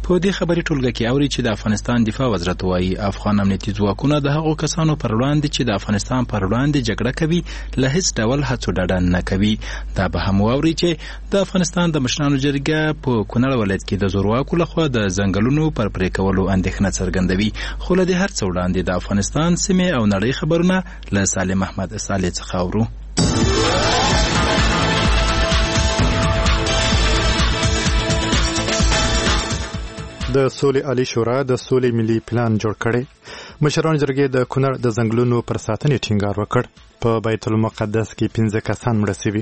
په دې خبري ټولګه کې اوري چې د افغانستان دفاع وزارت وايي افغان امنیتي ځواکونه د هغو کسانو پر وړاندې چې د افغانستان پر وړاندې جګړه کوي له هیڅ ډول هڅو ډډه نه کوي. دا به هم واوري چې د افغانستان د مشرانو جرګه په کونړ ولایت کې د زورواکو لخوا د ځنګلونو پر پرې کولو اندېښنه څرګندوي. خو له دې هر څه وړاندې د افغانستان سیمې او نړۍ خبرونه له سالم احمد صالح څخه اورو. د سولې عالی شورا د سولې ملي پلان جوړ کړي. مشران جرګې د کونړ د ځنګلونو پر ساتنې ټینګار وکړ. په بیت المقدس کې 15 کسان مړه شوي.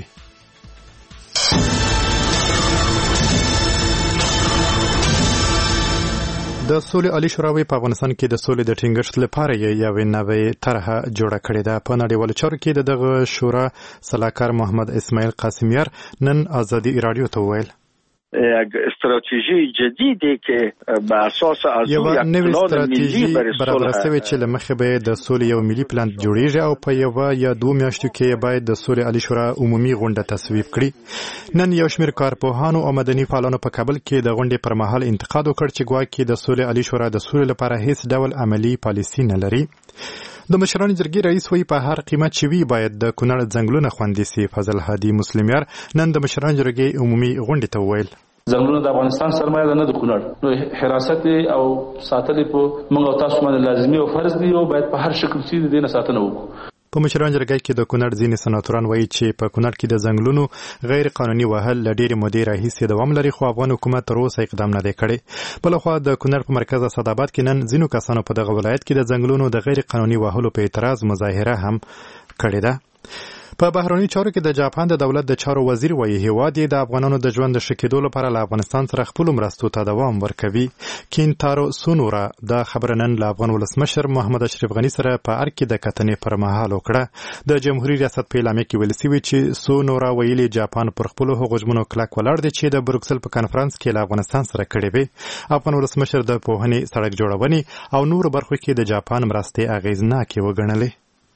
د سولې عالی شورا په افغانستان کې د سولې د ټینګښت لپاره یوه نوې طرحه جوړه کړې ده. په نړیوالو چارو کې دغه شورا سلاکار محمد اسماعیل قاسمیار نن ازادي رادیو ته وویل یک استراتیژی جدیدی که به اساس از یو نوې استراتیژي برابر شوې چې لمخې به د سولې یو ملي پلان جوړیږي او په یو یا 2 میاشتو کې باید د سولې عالی شورا عمومي غونډه تصویب کړي. نن یو شمېر کارپوهانو او مدني فعالانو په کابل کې د غونډې پر مهال انتقاد وکړ چې ګواکې د سولې عالی شورا د سولې لپاره هیڅ ډول عملی پالیسي نه لري. د مشرانو جرګې رئیس وی په هر قیمت چې وی باید د کونړ ځنګلونه خوندي سي. فضل هادي مسلمیار نن د مشرانو جرګې عمومي غونډې ته وویل ځنګلونه د افغانستان سرمایه ده نه د کونړ، نو حراست او ساتل په موږ او تاسو باندې لازمي او فرض دی او باید په هر شکل چې د دې ساتنه وکړو. په مشرانو جرګې کې د کونړ ځینې سناتوران وایي چې په کونړ کې د ځنګلونو غیر قانوني وهل له ډېرې مودې راهیسې دوام لري، خو افغان حکومت تر اوسه اقدام نه دی کړی. بلخوا د کونړ په مرکز اسداباد کې نن ځینو کسانو په دغه ولایت کې د ځنګلونو د غیر قانوني وهلو په اعتراض مظاهره هم کړې ده. په بهرني چارو کې د جاپان د دولت د چارو وزیر وایي هیواد یې د افغانانو د ژوند د ښه کېدو لپاره له افغانستان سره خپلو مرستو ته دوام ورکوي. کینتارو سونورا دا خبره نن له افغان ولسمشر محمد اشرف غني سره په ارګ کې د کتنې پر مهال وکړه. د جمهوریت ریاست په اعلامیه کې ویل شوي چې سونورا ویلي جاپان پر خپلو هغو ژمنو کلک ولاړ دی چې د بروکسل په کنفرانس کې له افغانستان سره کړې وې. افغان ولسمشر د پوهنې، سړک جوړونې او نورو برخو کې د جاپان مرستې اغېزناکې وګڼلې.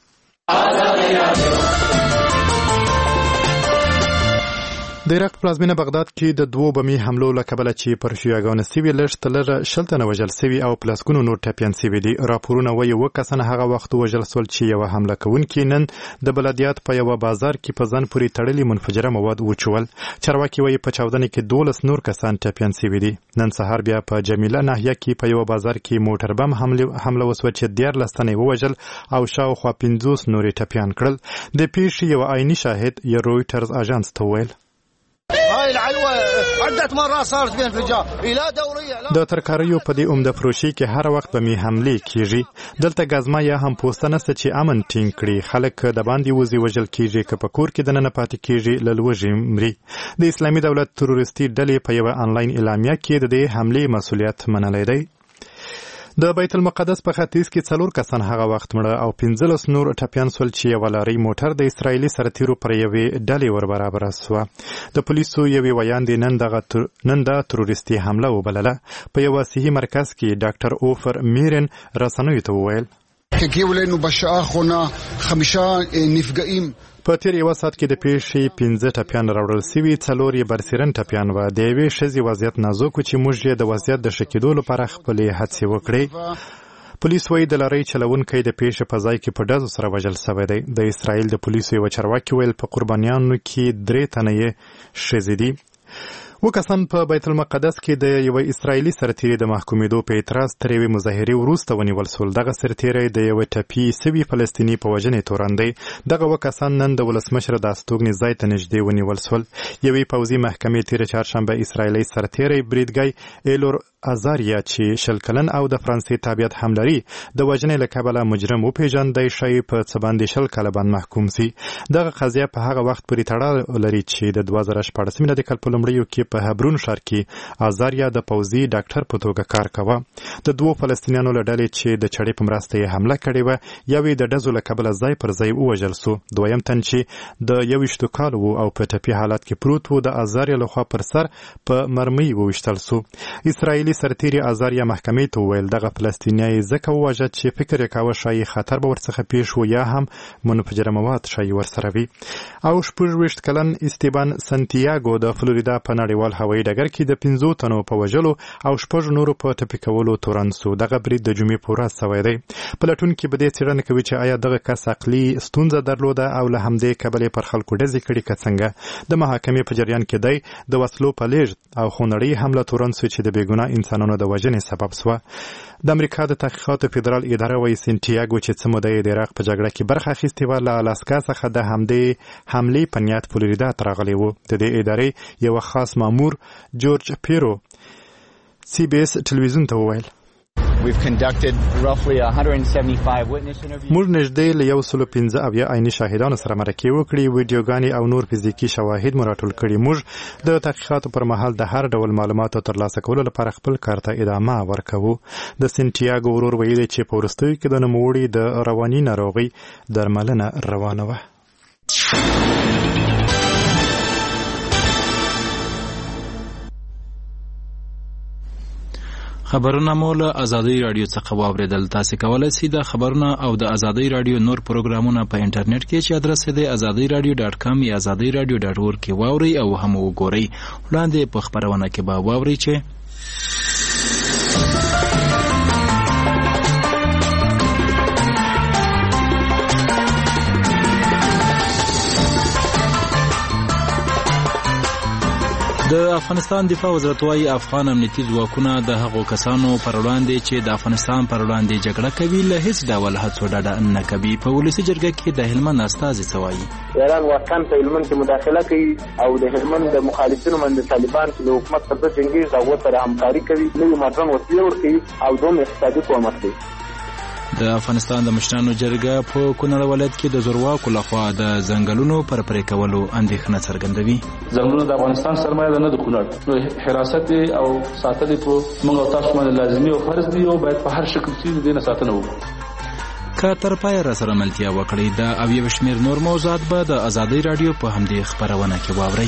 د عراق پلازمینه بغداد کې د 2 بمي حملو له کبله چې پر شیعاګانو سوي لږ تر لږه 60 تنه وژل سوي او پلسګونو نور ټپیان سوي دي. راپورونه وایي 2 کسان هغه وخت وژل سول چې یو حمله کوونکی نن د بلدیات په یو بازار کې په ځان پورې تړلي منفجره مواد وچول. چارواکي وایي په چاودنه کې 12 نور کسان ټپیان سوي دي. نن سهار بیا په جمیله ناحیه کې په یو بازار کې موټر بم حمله وسوه چې 14 تنه ووژل او شاوخوا 50 نور ټپیان کړل. د پیښې یو عیني شاهد یې رویټرز اژانس ته ویل د ترکاریو په دې عمده فروشي کې هر وخت به می حمله کیږي. دلته غزما یا هم پوسټنه چې امن ټینګ کړي خلک د باندې وزي وژل کیږي که په کور کې د نه پاتې کیږي للوجي مري. د اسلامي دولت تروریستي ډلې په یو انلاین اعلامیه کې د دې حمله مسؤلیت منلې دی. د بیت المقدس په ختیځ کې 4 کسان هغه وخت مړه او 15 نور ټپیان سول چې یو لاري موټر د اسرایلی سرتیرو پر یوې ډلې ور برابر شو. د پولیسو یوې ویاند نن د تروریستي حمله وبلله. په یو صحي مرکز کې ډاکټر اوفر میرن رسنوي ته وویل په تیر یو ساعت کې د پیښې 15 ټپیان راوړل سوي، 4 یې برسیرن ټپیان و. د یوې ښځې وضعیت نازک و چې موږ یې د وضعیت د ښه کېدو لپاره خپلې هڅې وکړې. پولیس وایي د لارۍ چلونکی د پیښې په ځای کې په ډزو سره وژل شوی دی. د اسرائیل د پولیسو یو چارواکي ویل په قربانیانو کې 3 تنه یې ښځې دي. 2 کسان په بیت المقدس کې د یو اسرایلی سرتیري د محکومېدو په اعتراض تر یوې مظاهرې وروسته ونیول شول. دغه سرتیری د یو ټپي سوي فلسطیني په وژنې تورن دی. دغه 2 کسان نن د ولسمشر د استوګنې ځای ته نږدې ونیول شول. یوې پوځي محکمې تېره چهارشنبه اسرایلی سرتیری بریدګی ایلور ازاریا چې 20 کلن او د فرانسې تابعیت هم لري د وژنې له کبله مجرم وپېژندی شي په څه باندې 20 کاله باندې محکوم سي. دغه قضیه په هغه وخت پورې تړاو لري چې د 2014 میلادي کال په لومړیو کې په هبرون ښار کې ازاریا د پوځي ډاکټر په توګه کار کاوه. د 2 فلسطینیانو له ډلې چې د چړې په مرسته یې حمله کړې وه یوې د ډزو له کبله ځای پر ځای ووژل سو. دویم تن چې د 21 کال و او په ټپي حالت کې پروت و د ازاریا لخوا پر سر په مرمۍ وویشتل سو. اسرائیلي اسرائیلي سرتیري ازاریا محکمې ته وویل دغه فلسطینی ځکه وواژه چې فکر یې کاوه ښایي خطر به ورڅخه پیښ و یا هم منفجره مواد ښایي ورسره وي. او 26 کلن استیبان سانتیاګو د فلوریدا په نړیوال هوایي ډګر کې د 15 تنو په وژلو او 6 نورو په ټپي کولو تورن سو. دغه برید د جمعې په ورځ شوی دی. پلټونکي به دې څېړنه کوي چې آیا دغه کس عقلي ستونزه درلوده او له همدې کبله پر خلکو ډزې کړي که څنګه. د محاکمې په جریان کې دی د وسلو په لیږد او خونړۍ حمله تورن سو چې د بېګناه انسانانو د وژنې سبب سوه. د امریکا د تحقیقاتو فدرال اداره وایي سانتیاګو چې څه موده یې د عراق په جګړه کې برخه اخیستې وه له الاسکا څخه د همدې حملې په نیت فلوریدا ته راغلی و. د دې ادارې یو خاص مامور جورج پیرو سی بی اس ټلویزیون ته وویل We've conducted roughly 175 witness interviews. موږ نږدې له 115 عیني شاهدانو سره مرکې وکړې، ویډیوګانې او نور فزیکي شواهد مو راټول کړي. موږ د تحقیقاتو پر مهال د هر ډول معلوماتو ترلاسه کولو لپاره خپل کار ته ادامه ورکوو. د سانتیاګو ورور ویلي چې په وروستیو کې د نوموړي د رواني ناروغۍ درملنه روانه وه. خبرونه مو له ازادي رادیو څخه واوریدل. تاسو کولی شئ د خبرونه او د ازادي رادیو نور پروګرامونه په انټرنیټ کې چې ادرس یې azadiradio.com یا azadiradio.org کې واورئ او هم وګورئ. وړاندې په خبرونه کې به واورئ چې د افغانستان دفاع وزارت وايي افغان امنیتي ځواکونه د هغو کسانو پر وړاندې چې د افغانستان پر وړاندې جګړه کوي له هیڅ ډول هڅو ډډه نه کوي. په ولسي جرګه کې د هلمند استازي څه وایي؟ ایران واقعا په هلمند کې مداخله کوي او د هلمند د مخالفینو باندې طالبان چې د حکومت سره جنګي او سره همکاري کوي، نوې ماډرن وسلې ورکوي او دوم اقتصادي قوت دی. د افغانستان د مشرانو جرګه په کونړ ولایت کې د زورواکو لخوا د ځنګلونو پر پرې کولو اندېښنه څرګندوي. ځنګلونه د افغانستان سرمایه نه د کونړ، نو حراست او ساتل په موږ او تاسو باندې لازمي او فرض دی او باید په هر شکل چې دې نه ساتنه وکړو. که تر پایه را سره ملتیا وکړئ د او یو شمېر نور موضوعات به د ازادۍ راډیو په همدې خپرونه کې واورئ.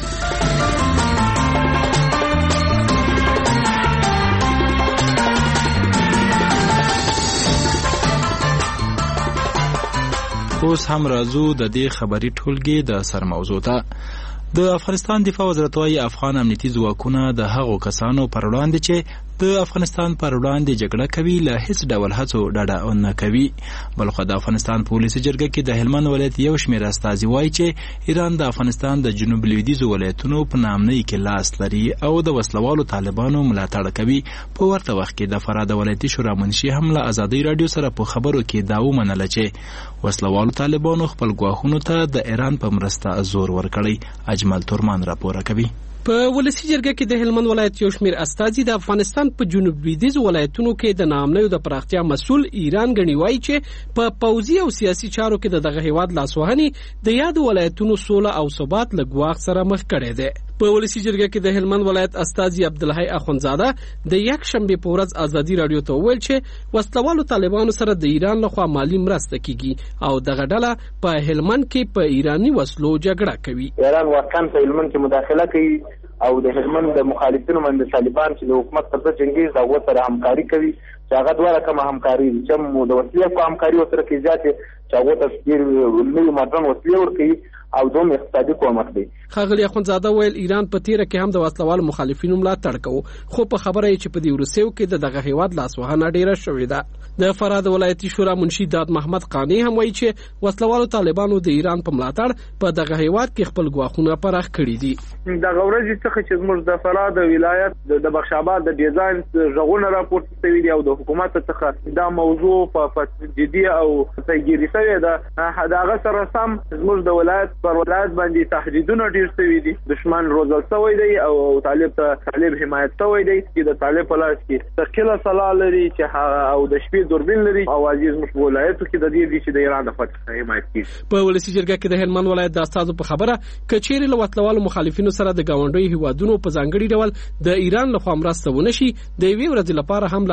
اوس هم راځو د دې خبري ټولګې د سرموضوع ته. د افغانستان دفاع وزارت وايي افغان امنیتي ځواکونه د هغو کسانو پر وړاندې چې د افغانستان پر وړاندې جګړه کوي له هیڅ ډول هڅو ډډه نه کوي. بلخو د افغانستان په ولسي جرګه کې د هلمند ولایت یو شمېر استازي وایي چې ایران د افغانستان د جنوب لویدیځو ولایتونو په نامنۍ کې لاس لري او د وسلوالو طالبانو ملاتړ کوي. په ورته وخت کې د فراه د ولایتي شورا منشي هم له ازادۍ راډیو سره په خبرو کې دا ومنله چې وسلوالو طالبانو خپل ګواښونو ته د ایران په مرسته زور ورکړی. اجمل تورمان راپور کوي. په ولسي جرګه کې د هلمند ولایت یو شمېر استازي د افغانستان په جنوب لویدیځ ولایتونو کې د ناامنیو د پراختیا مسؤل ایران ګڼي وایي چې په پوځي او سیاسي چارو کې د دغه هیواد لاسوهنې د یاد ولایتونو سوله او ثبات له ګواښ سره مخ کړی دی. په ولسي جرګه کې د هلمند ولایت استازي عبدالحی اخونزاده د یک شنبې په ورځ ازادي راډیو ته وویل چې وسلوالو طالبانو سره د ایران لخوا مالی مرسته کیږي او دغه ډله په هلمند کې په ایرانی وسلو جګړه کوي. ایران واقعا په هلمند کې مداخله کوي او د هلمند د مخالفینو باندې طالبان چې د حکومت سره جنګي او سره همکاري کوي چې هغه دواړه کومه همکاري چې د وسلې په همکاري سره کې زیاتې چې هغه تصویر نوې ماډرن وسلې ورکوي او دوم اقتصادي قوت دی. ښاغلي اخونزاده ویل ایران په تیره کې هم د وسلوالو مخالفینو ملاتړ کوي، خو په خبره یې چې په دې وروستیو کې د دغه هیواد لاسوهنه ډیره شوې ده. د فراه د ولایتي شورا منشي داد محمد قانی هم وایي چې وسلوالو طالبانو د ایران په ملاتړ په دغه هیواد کې خپل ګواښونه پراخ کړي دي. دغه ورځې څخه چې زموږ د فراه د ولایت د بخش آباد د ډیزاین ژغورنه راپورته شوی دی او د حکومت څخه دا موضوع په جدي او پیګیری شوی ده. دغه سره سم زموږ د ولایت پر ولایت باندې تهدیدونه ډیر شوي دي. دشمن روزل شوی دی او طالب حمایت شوی دی چې د طالب په لاس کې ثقيله سلاح لري چې او د شپې دوربین لري او عزیز مش ولایتو کې د دې چې د ایران د فتح حمایت کوي. په ولسي جرګه کې د هلمند ولایت د استادو په خبره کچېری له وسلوالو مخالفینو سره د گاونډي هیوادونو په ځانګړي ډول د ایران لخوا مرسته ونشي د یوې ورځې لپاره هم له افغان ځواکونو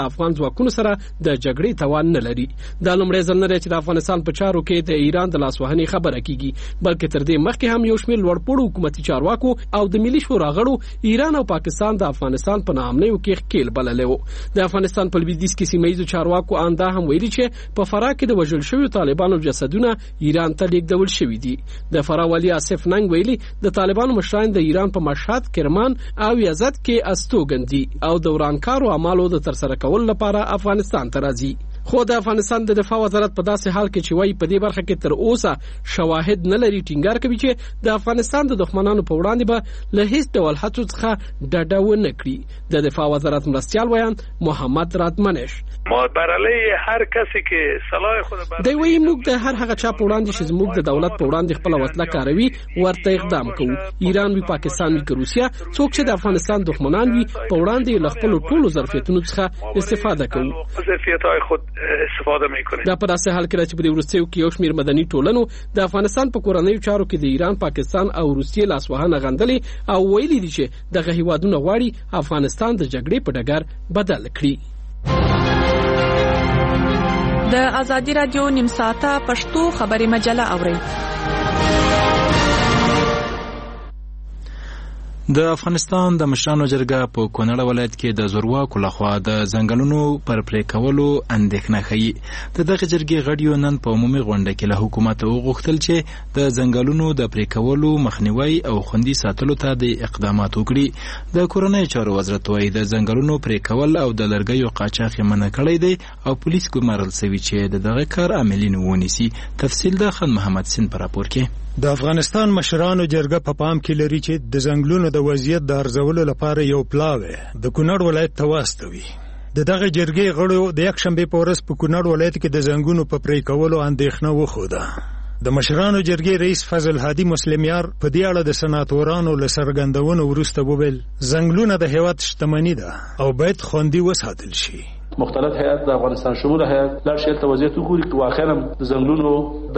ځواکونو سره د جګړې توان نه لري. دا لومړی ځل نه دی چې د افغانستان په چارو کې د ایران د لاسوهنې خبره کیږي، بلکې تر دې مخکې هم یو شمېر لوړپوړو حکومتي چارواکو او د ملي شورا غړو ایران او پاکستان د افغانستان په ناامنیو کې ښکیل بللی و. د افغانستان په لویدیځ کې سیمه ییزو چارواکو ان دا هم ویلي چې په فراه کې د وژل شویو طالبانو جسدونه ایران ته لیږدول شوي دي. د فراه والي آصف ننګ ویلي د طالبانو مشران د ایران په مشهد، کرمان او یزد کې استوګن دي او د ورانکارو اعمالو د ترسره کولو لپاره افغانستان ته راځي. خو د افغانستان د دفاع وزارت په داسې حال کې چې وایي په دې برخه کې تر اوسه شواهد نه لري ټینګار کوي چې د افغانستان د دښمنانو په وړاندې به له هیڅ ډول هڅو څخه ډډه ونه کړي. د دفاع وزارت مرستیال ویان محمد راتمنش ما برای هر کسی که صلاح خود دی وایي موږ د هر هغه چا په وړاندې چې زموږ د دولت په وړاندې خپل وسله کاروي ورته اقدام کوو. ایران وي، پاکستان وي، روسیا، څوک چې د افغانستان دښمنان وي په وړاندې له خپل ټولو ظرفیتونو څخه استفاده کوو. ظرفیت‌های خود استفاده میکنه. دا په داسې حال کې چې په دې وروستیو کې یو شمېر مدني ټولنو د افغانستان په کورنیو چارو کې د ایران، پاکستان او روسیې لاسوهنه غندلې او ویلي دي چې دغه هیوادونه غواړي افغانستان د جګړې په ډګر بدل کړي. د ازادي رادیو نیم ساعته پښتو خبري مجله اورئ. د افغانستان د مشرانو جرګه په کونړ ولایت کې د زورواکو لخوا د ځنګلونو پر پرې کولو اندېښنه ښیي. د دغه جرګې غړیو نن په عمومي غونډه کې له حکومت وغوښتل چې د ځنګلونو د پرې کولو مخنیوی او خوندي ساتلو ته د اقدامات وکړي. د کورنیو چارو وزارت وایي د ځنګلونو پرې کول او د لرګیو قاچاق یې منع کړی دی او پولیس ګمارل سوي چې د دغه کار عاملین ونیسي. تفصیل د خان محمد سین په راپور کې. د افغانستان مشرانو جرګه په پام کې لري چې د ځنګلونو د وضعیت د ارزولو لپاره یو پلاوی د کونړ ولایت ته واستوي. د دغه جرګې غړو د یکشنبې په ورځ په کونړ ولایت کې د ځنګلونو په پرې کولو اندېښنه وښوده. د مشرانو جرګې رئیس فضل هادي مسلمیار په دې اړه د سناتورانو له څرګندونو وروسته وویل ځنګلونه د هېواد شتمني ده او باید خوندي وساتل شي. مختلف هيئات د افغانستان شمول هيئات لا شي ته وضعیت وګوري چې واخیرا زنګلونو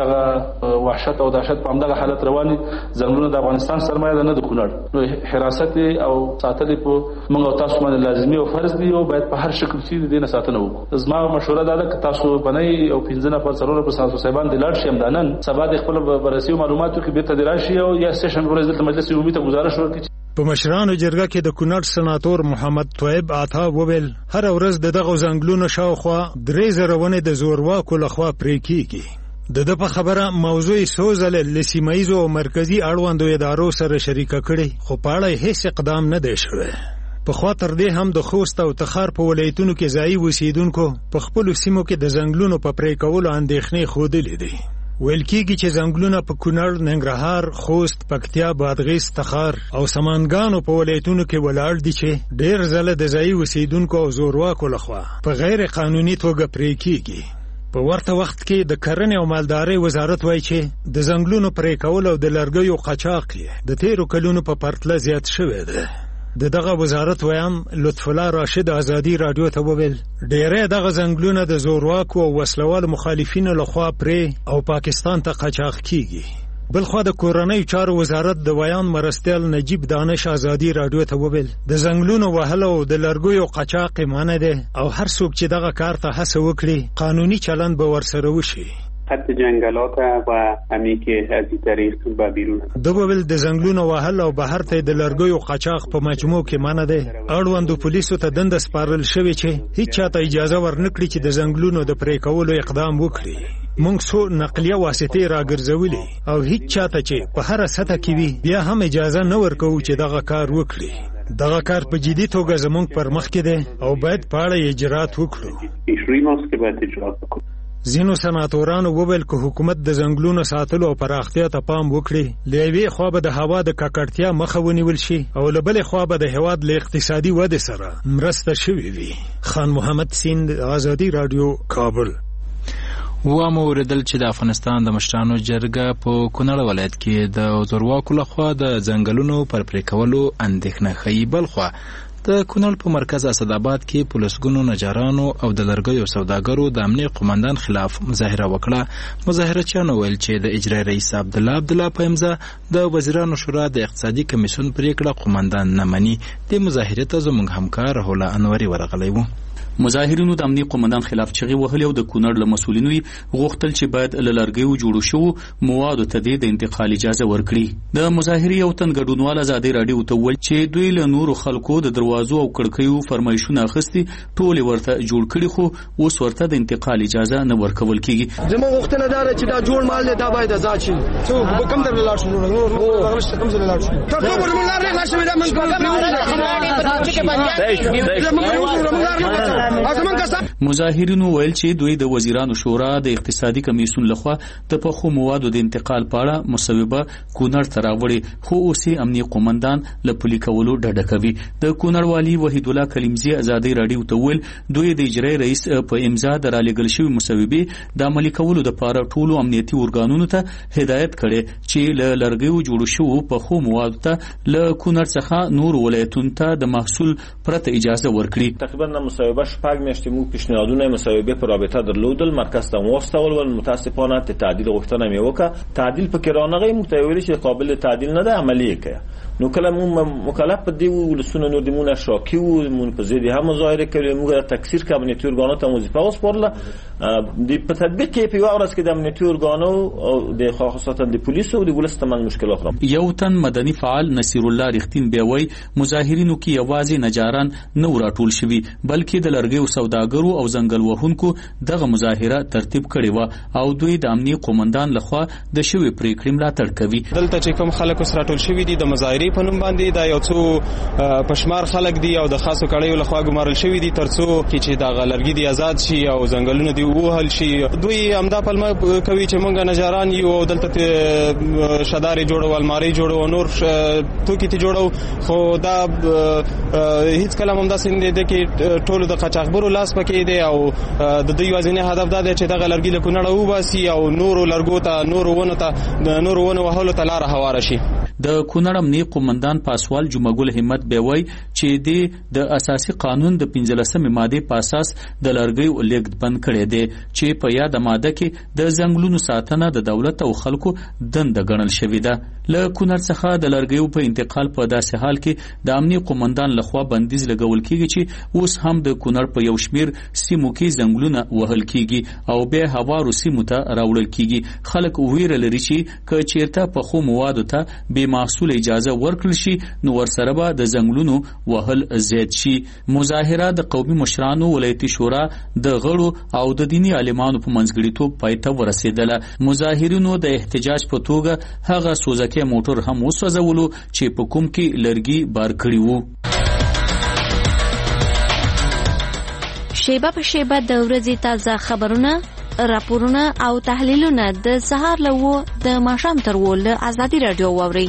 دغه وحشت او دهشت په همدغه حالت رواني. زنګلونو د افغانستان سرمایه نه د کونړ نو حراست او ساتل په موږ او تاسو باندې لازمي او فرض دي او باید په هر شکل چې دینه ساتنه وکړو. زما مشوره ده چې تاسو بنئ او 15 نفر سره په ساسو صاحبان د لاړ شي امدانن سبا د خپل بررسي معلوماتو کې به تدراشي او یا سیشن ورځ د مجلس عمومي ته گزارش ورکړي. په مشرانو جرګه کې د کونړ سناتور محمد طیب عطا وویل هر ورځ دغه ځنګلونو شاوخوا 3000 ونې د زورواکو لخوا پرې کیږي. د په خبره موضوع سوزل لسیمایزو او مرکزی اړوندو ادارو سره شریکه کړي خو په اړه هیڅ اقدام نه دی شوی. په خاطر دې هم د خوست او تخار په ولایتونو کې ځای اوسیدونکو په خپل سیمو کې د ځنګلونو په پرې کولو اندېښنې خوده دي. ویل کېږي چې ځنګلونه په کونړ، ننګرهار، خوست، پکتیا، بادغیس، تخار او سمنګانو په ولایتونو کې ولاړ دي چې ډېر ځله د ځای اوسیدونکو او زورواکو لخوا په غیر قانوني توګه پرې کېږي. په ورته وخت کې د کرنې او مالدارۍ وزارت وایي چې د ځنګلونو پرې کول او د لرګیو قاچاق د تیرو کلونو په پرتله زیات شوی دی. د دغه وزارت ویان لطف الله راشد ازادي رادیو ته وویل ډېری دغه ځنګلونه د زورواکو او وسلوالو مخالفینو لخوا پرې او پاکستان ته قاچاق کیږي. بلخوا د کورنیو چارو وزارت د ویان مرستیال نجیب دانش ازادي رادیو ته وویل د ځنګلونو وهل او د لرګیو قاچاق منع دی او هر څوک چې دغه کار ته هڅه وکړي قانوني چلند به ورسره وشي. حتی جنگلات و همی که از این طریق به بیرون دوبل د ځنګلونو وهل او بهر ته د لرګیو قاچاق په مجموع کې منع دی. اړوندو پولیسو ته دنده سپارل شوې چې هیڅ چاته اجازه ورنکړي چې د ځنګلونو د پرې کولو اقدام وکړي. موږ څو نقلیه واسطې راګرځولې او هیڅ چاته چې په هر سطح کې وي بیا هم اجازه نه ورکوو چې دغه کار وکړي. دغه کار په جدي توګه زموږ پر مخ کې دی او باید په اړه اجرات وکړو. ځینو سناتورانو وویل که حکومت د ځنګلونو ساتلو او پراختیا ته پام وکړي له یوې خوا به د هوا د ککړتیا مخه ونیول شي او له بلې خوا به د هېواد له اقتصادي ودې سره مرسته شوې وي. خان محمد سیند، ازادي رادیو، کابل. وامو اوریدل چې د افغانستان د مشرانو جرګه په کونړ ولایت کې د زورواکو لخوا د ځنګلونو پر پرې کولو اندېښنه ښیي. بلخوا د کونړ په مرکز اسداباد کې پولیسګونو نجارانو او د لرګیو سوداګرو د امنیه قومندان خلاف مظاهره وکړه. مظاهرچیانو ویل چې د اجرایي رئیس عبدالله په امضا د وزیرانو شورا د اقتصادي کمیسیون پریکړه قومندان نه مني. د مظاهرې ته زموږ همکار رحوله انوري ورغلی و. مظاهرینو د امنیه قومندان خلاف چغې وهلې او د کونړ له مسؤلینو غوښتل چې باید له لرګیو جوړو شوو موادو ته د انتقال اجازه ورکړي. د مظاهرې یو تن ګډونوال ازادي راډیو ته وویل چې دوی له نورو خلکو د دروازو او کړکیو فرمایشونه اخیستي ټول ورته جوړ کړي خو اوس ورته د انتقال اجازه نه ورکول کیږي. زموږ غوښتنه ده چې دا جوړ مال دی دا باید آزاد شي. څو کوم در لاړ شو نور کوم ځای لاړ شو تر څو ورمن لار نه شوی دا مظاهرینو ویل چې دوی د وزیرانو شورا د اقتصادي کمیسیون لخوا د پخو موادو د انتقال په اړه مصوبه کونړ ته راوړي خو اوس امنیه قومندان له پلي کولو ډډه کوي. د کونړ والي وحید الله کلیمزی ازادي راډیو ته ویل دوی د اجرایي رئیس په امضا د رالېږل شوی مصوبې د عملي کولو لپاره ټولو امنیتي ارګانونو ته هدایت کړي چې له لرګیو جوړ شوو پخو موادو ته له کونړ څخه نور ولایتونو ته د محصول پرته اجازه ورکړي. تقریبا مصوبه شپږ میاشتې موږ پیشنهادونه مصوبې په رابطه درلودل مرکز ته واستول ول متاسفانه تعدیل غوښتنه مې وکړه. تعدیل پکې رانغی متویل چې قابل تعدیل نه ده عملی کړه. نو کله موږ مکلف دی ولسونه نور دیمونه شاکی و مون په زیدي هم مظاهره کړې موږ تکثیر کابینټي ارګانو ته وظیفه وسپارله د په تطبیق کې په اورس کې د امنیتي ارګانو او د خاصتا د پولیسو او د ولست من مشکلات راځي. یو تن مدني فعال نصیر الله رښتین بیوي مظاهرینو کې یوازې نجاران نه راټول شوي بلکې د لرګیو سوداګرو او ځنګل وهونکو دغه مظاهره ترتیب کړې و او دوی د امنیه قومندان لخوا د شوی پریکړې ملاتړ کوي. دلته چې کوم خلک سره ټول شوي دي د مظاهرې په نوم باندې دا یو څو پشمار خلک دي او د خاصو کړیو لخوا ګمارل شوي دي ترڅو چې دا غلرګي دي آزاد شي او ځنګلونه دي وهل شي. دوی امدا پلمه کوي چې مونږ نجاران یو او دلته شداري جوړو الماری جوړو نور توکي ته جوړو خو دا هیڅ کلام هم داسې نه دی چې ټول د قاچاقبرو لاس پکې دی او د دوی یوازینی هدف دا دی چې دغه لرګي له کونړه وباسي او نورو لرګو ته نورو ونه وهلو ته لاره هواره شي. د کونړ امنیه قومندان پاسوال جمعګل همت بیوي چې د اساسي قانون د 15مې ماده په اساس د لرګیو لیږد بند کړی دی چې په یاد ماده کې د ځنګلونو ساتنه د دولت او خلکو دنده ګڼل شوې ده. له کونړ څخه د لرګیو په انتقال په داسې حال کې د امنیه قومندان لخوا بندیز لګول کیږي چې اوس هم د کونړ په یو شمیر سیمو کې ځنګلونه وهل کیږي او به هوارو سیمو ته راوړل کیږي. خلک ویره لري چې که چیرته په خو موادو ته به محصول اجازه ورکړل شي نو ورسره به د ځنګلونو وهل زیات شي. مظاهره د قومي مشرانو ولایتي شورا د غړو او د دینی عالمانو په منځګړیتوب پای ته ورسېدله. مظاهرینو د احتجاج په توګه هغه سوزکه موټر هم وسوځولو چې په کوم کې لرګي بار کړي وو. شیبه په شیبه د ورځې تازه خبرونه راپورونه او تحلیلونه د سهار له و د ماښام تر و له ازادي راډیو واورئ.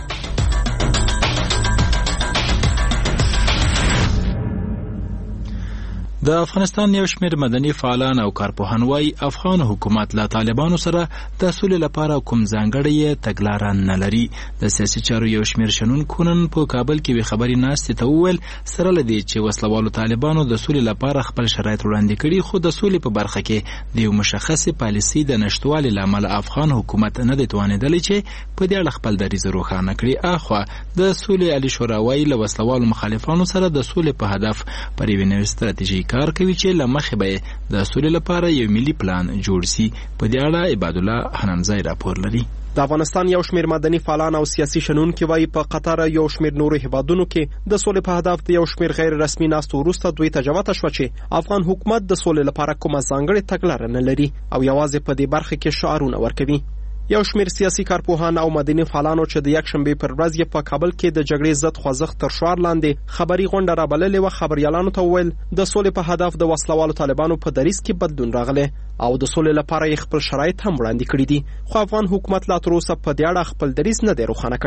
د افغانستان یو شمېر مدني فعالان او کارپوهان وايي افغان حکومت له طالبانو سره د سولې لپاره کوم ځانګړی تګلاره نه لري. د سیاسي چارو یو شمېر شنونکو نن په کابل کې خبري ناستې ته وویل سره له دې چې وسلوالو طالبانو د سولې لپاره خپل شرایط وړاندې کړي خو د سولې په برخه کې د یو مشخصې پالیسي د نشټوالي له امله افغان حکومت نه دی توانېدلی چې په دې اړه خپل دریځ روښانه کړي. اخوا د سولې علي شورا وايي له وسلوالو مخالفانو سره د سولې په هدف پر یوې نوې ستراتیژي کار کوي چې له مخې به د سولې لپاره یو ملي پلان جوړ سي. په دې اړه عباد الله حنمزای راپور لري. د افغانستان یو شمېر مدني فعالان او سیاسي شنونکي وايي په قطر یو شمېر نورو هیوادونو کې د سولې په هدف د یو شمېر غیر رسمي ناستو وروسته دوی ته جوته شوه چې افغان حکومت د سولې لپاره کومه ځانګړې تګلاره نه لري او یوازې په دې برخه کې شعارونه ورکوي. یو شمېر سیاسي کارپوهان او مدني فعالانو چې د یکشنبې پر ورځ په کابل کې د جګړې ضد خوځښت تر شعار لاندې خبري غونډه رابللې وه خبريالانو ته وویل د سولې په هدف د وسلوالو طالبانو په دریځ کې بدلون راغلی او د سولې لپاره یې خپل شرایط هم وړاندې کړي دي خو افغان حکومت لا تر اوسه په دې اړه خپل دریځ نه دی روښانه کړی.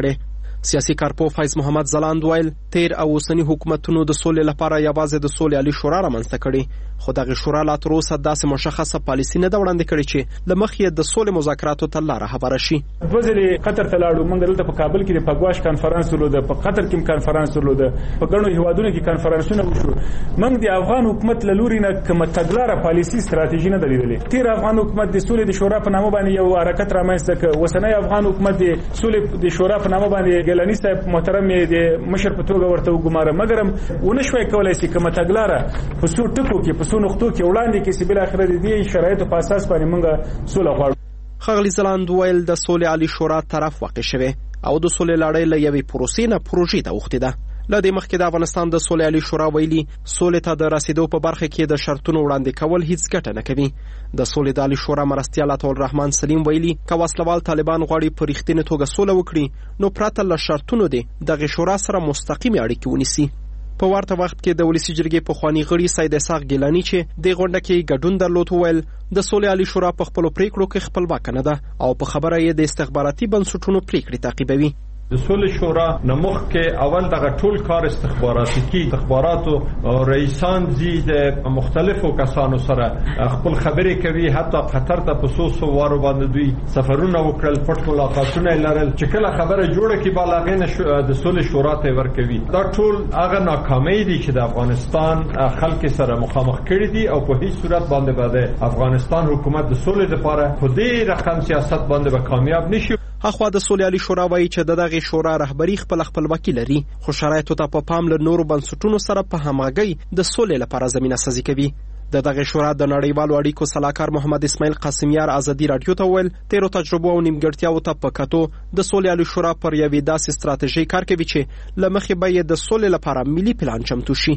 سیاسي کارپو فیض محمد ځلاند ویل تیر او اوسنی حکومتونو د سولې لپاره یوازې د سولې عالي شورا رامنځته کړې، خو دغه شورا لا تر اوسه داسې مشخصه پالیسي نه ده وړاندې کړې چې له مخې د سولې مذاکراتو ته لاره هواره شي. دوه ځلې قطر ته لاړو، موږ دلته په کابل کې د پګواش کانفرنس درلوده، په قطر کې کانفرنس درلوده، په ګڼو هیوادونو کې کانفرنسونه وشو. موږ د افغان حکومت له لوري نه کومه تګلاره پالیسي ستراتیژي نه درلودلې. تیر افغان حکومت د سولې د شورا په نامه باندې یو حرکت رامنځته کړ، اوسنی افغان حکومت د سولې د شورا په نامه باندې ګیلانی صاحب محترم د مشر په توګه ورته وګماره، مګر ونه شوی کولای شي کومه تګلاره په څو ټکو کې په څو نقطو کې وړاندې کې چې بل اخر د دې شرایطو په اساس باندې موږ سوله غواړو. ښاغلي ځلاند ویل د سولې عالي شورا طرف واقع شوی او د سولې لړۍ له یوې پروسې نه پروژې ته اوښتې ده. له دې مخکې د افغانستان د سولې عالي شورا ویلي سولې ته د رسیدو په برخه کې د شرطونو وړاندې کول هیڅ ګټه نه کوي. د سولې د عالي شورا مرستیال عطاالرحمن سلیم ویلي که وسلوال طالبان غواړي په رښتینې توګه سوله وکړي نو پرته له شرطونو دې دغه شورا سره مستقیمې اړیکې ونیسي. په ورته وخت کې د ولسی جرګې پخوانی غړي سید اسحاق ګیلانی چې د غونډه کې ګډون درلود ویل د سولې عالي شورا په خپل پریکړو کې خپلواک نه ده او په خبره یې د استخباراتي بنسټونو پریکړې تعقیبوي. د سولې شورا نمخ کې اول دغه ټول کار استخباراتي کی استخباراتو رئیسان زی د مختلفو کسانو سره خپل خبرې کوي، حتی قطر ته په سوسو وارو باندې دوی سفرونه وکړل، پټ ملاقاتونه لرل چې کله خبره جوړه کی بالاغې د سولې شورا ته ورکوي. دا ټول هغه ناکامۍ دي چې د افغانستان خلک سره مخامخ کړي دي او په هیڅ صورت باندې افغانستان حکومت د سولې لپاره په دې رقم سیاست باندې به کامیاب نشي. اخوا د سولې عالي شورا وایي چې دغه شورا رهبری خپلواکي لري، خو شرایطو ته په پام له نورو بنسټونو سره په همغږۍ د سولې لپاره زمينه سازي کوي. دغه شورا د نړیوالو اړیکو صلاحکار محمد اسماعیل قاسمیار ازادي رادیو ته ویل تیرو تجربو او نیمګړتیاو ته په کتو د سولې عالي شورا پر یوې داسې ستراتیژي کار کوي چې له مخې به یې د سولې لپاره ملي پلان چمتو شي.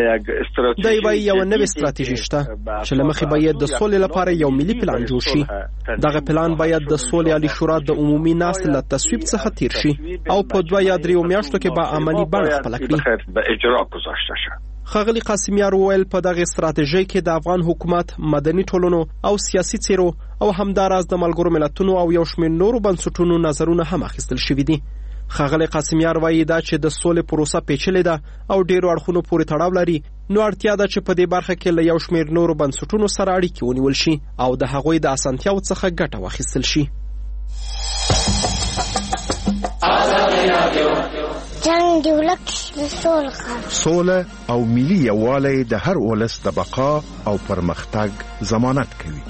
دا یو نوې ستراتیژي شته چې له مخې باید د سولې لپاره یو ملي پلان جوړ شي. دغه پلان باید د سولې عالي شورا د عمومي ناستې له تصویب څخه تیر شي او په 2 یا 3 میاشتو کې به عملی بڼه خپله کړي. ښاغلي قاسمیار وویل په دغه ستراتیژۍ کې د افغان حکومت، مدني ټولنو او سیاسي څیرو او همداراز د ملګرو ملتونو او یو شمېر نورو بنسټونو نظرونه هم اخیستل شوي دي. ښاغلي قاسمیار وایي دا چې د سولې پروسه پیچلې ده او ډیرو اړخونو پورې تړاو لري، نو اړتیا ده چې په دې برخه کې له یو شمېر نورو بنسټونو سره اړیکې ونیول شي او د هغوی د اسانتیاو څخه ګټه واخیستل شي. جنگ دی ولک سوله او ملي یووالی د هر ولس د بقا او پرمختګ ضمانت کوي.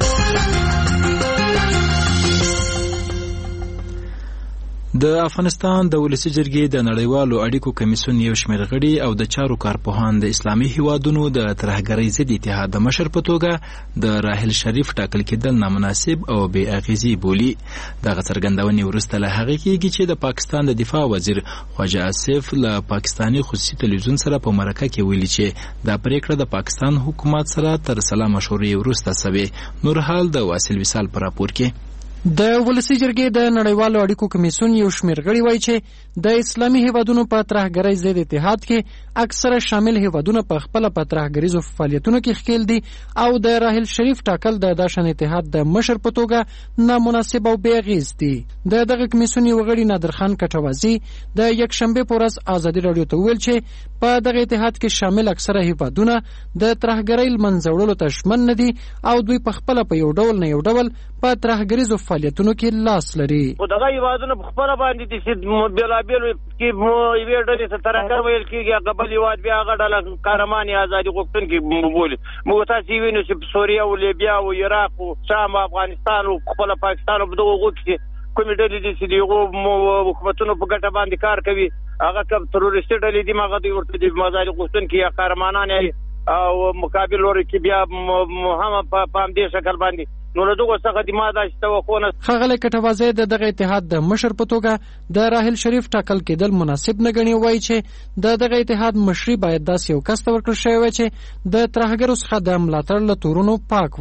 د افغانستان د ولسی جرګې د نړیوالو اړیکو کمیسیون یو شمېر غړي او د چارو کارپوهان د اسلامي هیوادونو د ترهګرۍ ضد اتحاد د مشر په توګه د راحل شریف ټاکل کېدل نامناسب او بې اغېزې بولي. دغه څرګندونې وروسته له هغې کېږي چې د پاکستان د دفاع وزیر خواجه آصف له پاکستاني خصوصي تلویزیون سره په مرکه کې ویلي چې دا پریکړه د پاکستان حکومت سره تر سلا مشورې وروسته سوې. نور حال د واصل وصال په راپور کې. د ولسی جرګې د نړیوالو اړیکو کمیسیون یو شمېر غړي وایي چې د اسلامي هیوادونو په ترهګرۍ ضد اتحاد کې اکثره شامل هیوادونه په خپل په ترهګریزو فعالیتونو کې ښکیل دي او د راحل شریف ټاکل د داشن اتحاد د مشر په توګه نامناسب او بې اغېز دي. دغه کمیسیون یو غړي نادر خان کټوازی د یکشنبه په ورځ ازادي رادیو ته ویل چې په دغه اتحاد کې شامل اکثره هیوادونه د ترهګرۍ منځ وړلو ته ژمن نه دي او دوی په خپل په یو ډول نه یو ډول په ترهګریزو فعالیتونو کې لاس لري. خو دغه هیوادونه په خپل باندې چې بېلابېل کې یوې ډلې ته ترهګر ویل کېږي، هغه بل هیواد بیا هغه ډله قهرمان ازادي غوښتونکي بولي. موږ تاسې وینو چې سوریه او لیبیا او عراق او شام او افغانستان او خپل پاکستان په دغه هغو کې کومې ډلې دي چې د هغو حکومتونو په ګټه باندې کار کوي، هغه که تروریستي ډلې دي هغه دوی ورته د ازادي غوښتونکي یا قهرمانان او مقابل لوري کې بیا هم په همدې شکل باندې نو له دغه څخه د ماده توقونه. ښاغلی کټوازی د دغه اتحاد د مشر په توګه د راحل شریف ټاکل کېدل مناسب نه ګڼي. وایي چې دغه اتحاد مشري باید داسې یو کس ته ورکړل شوی وای چې د ترهګرو څخه د ملاتړ له تورونو پاک وای.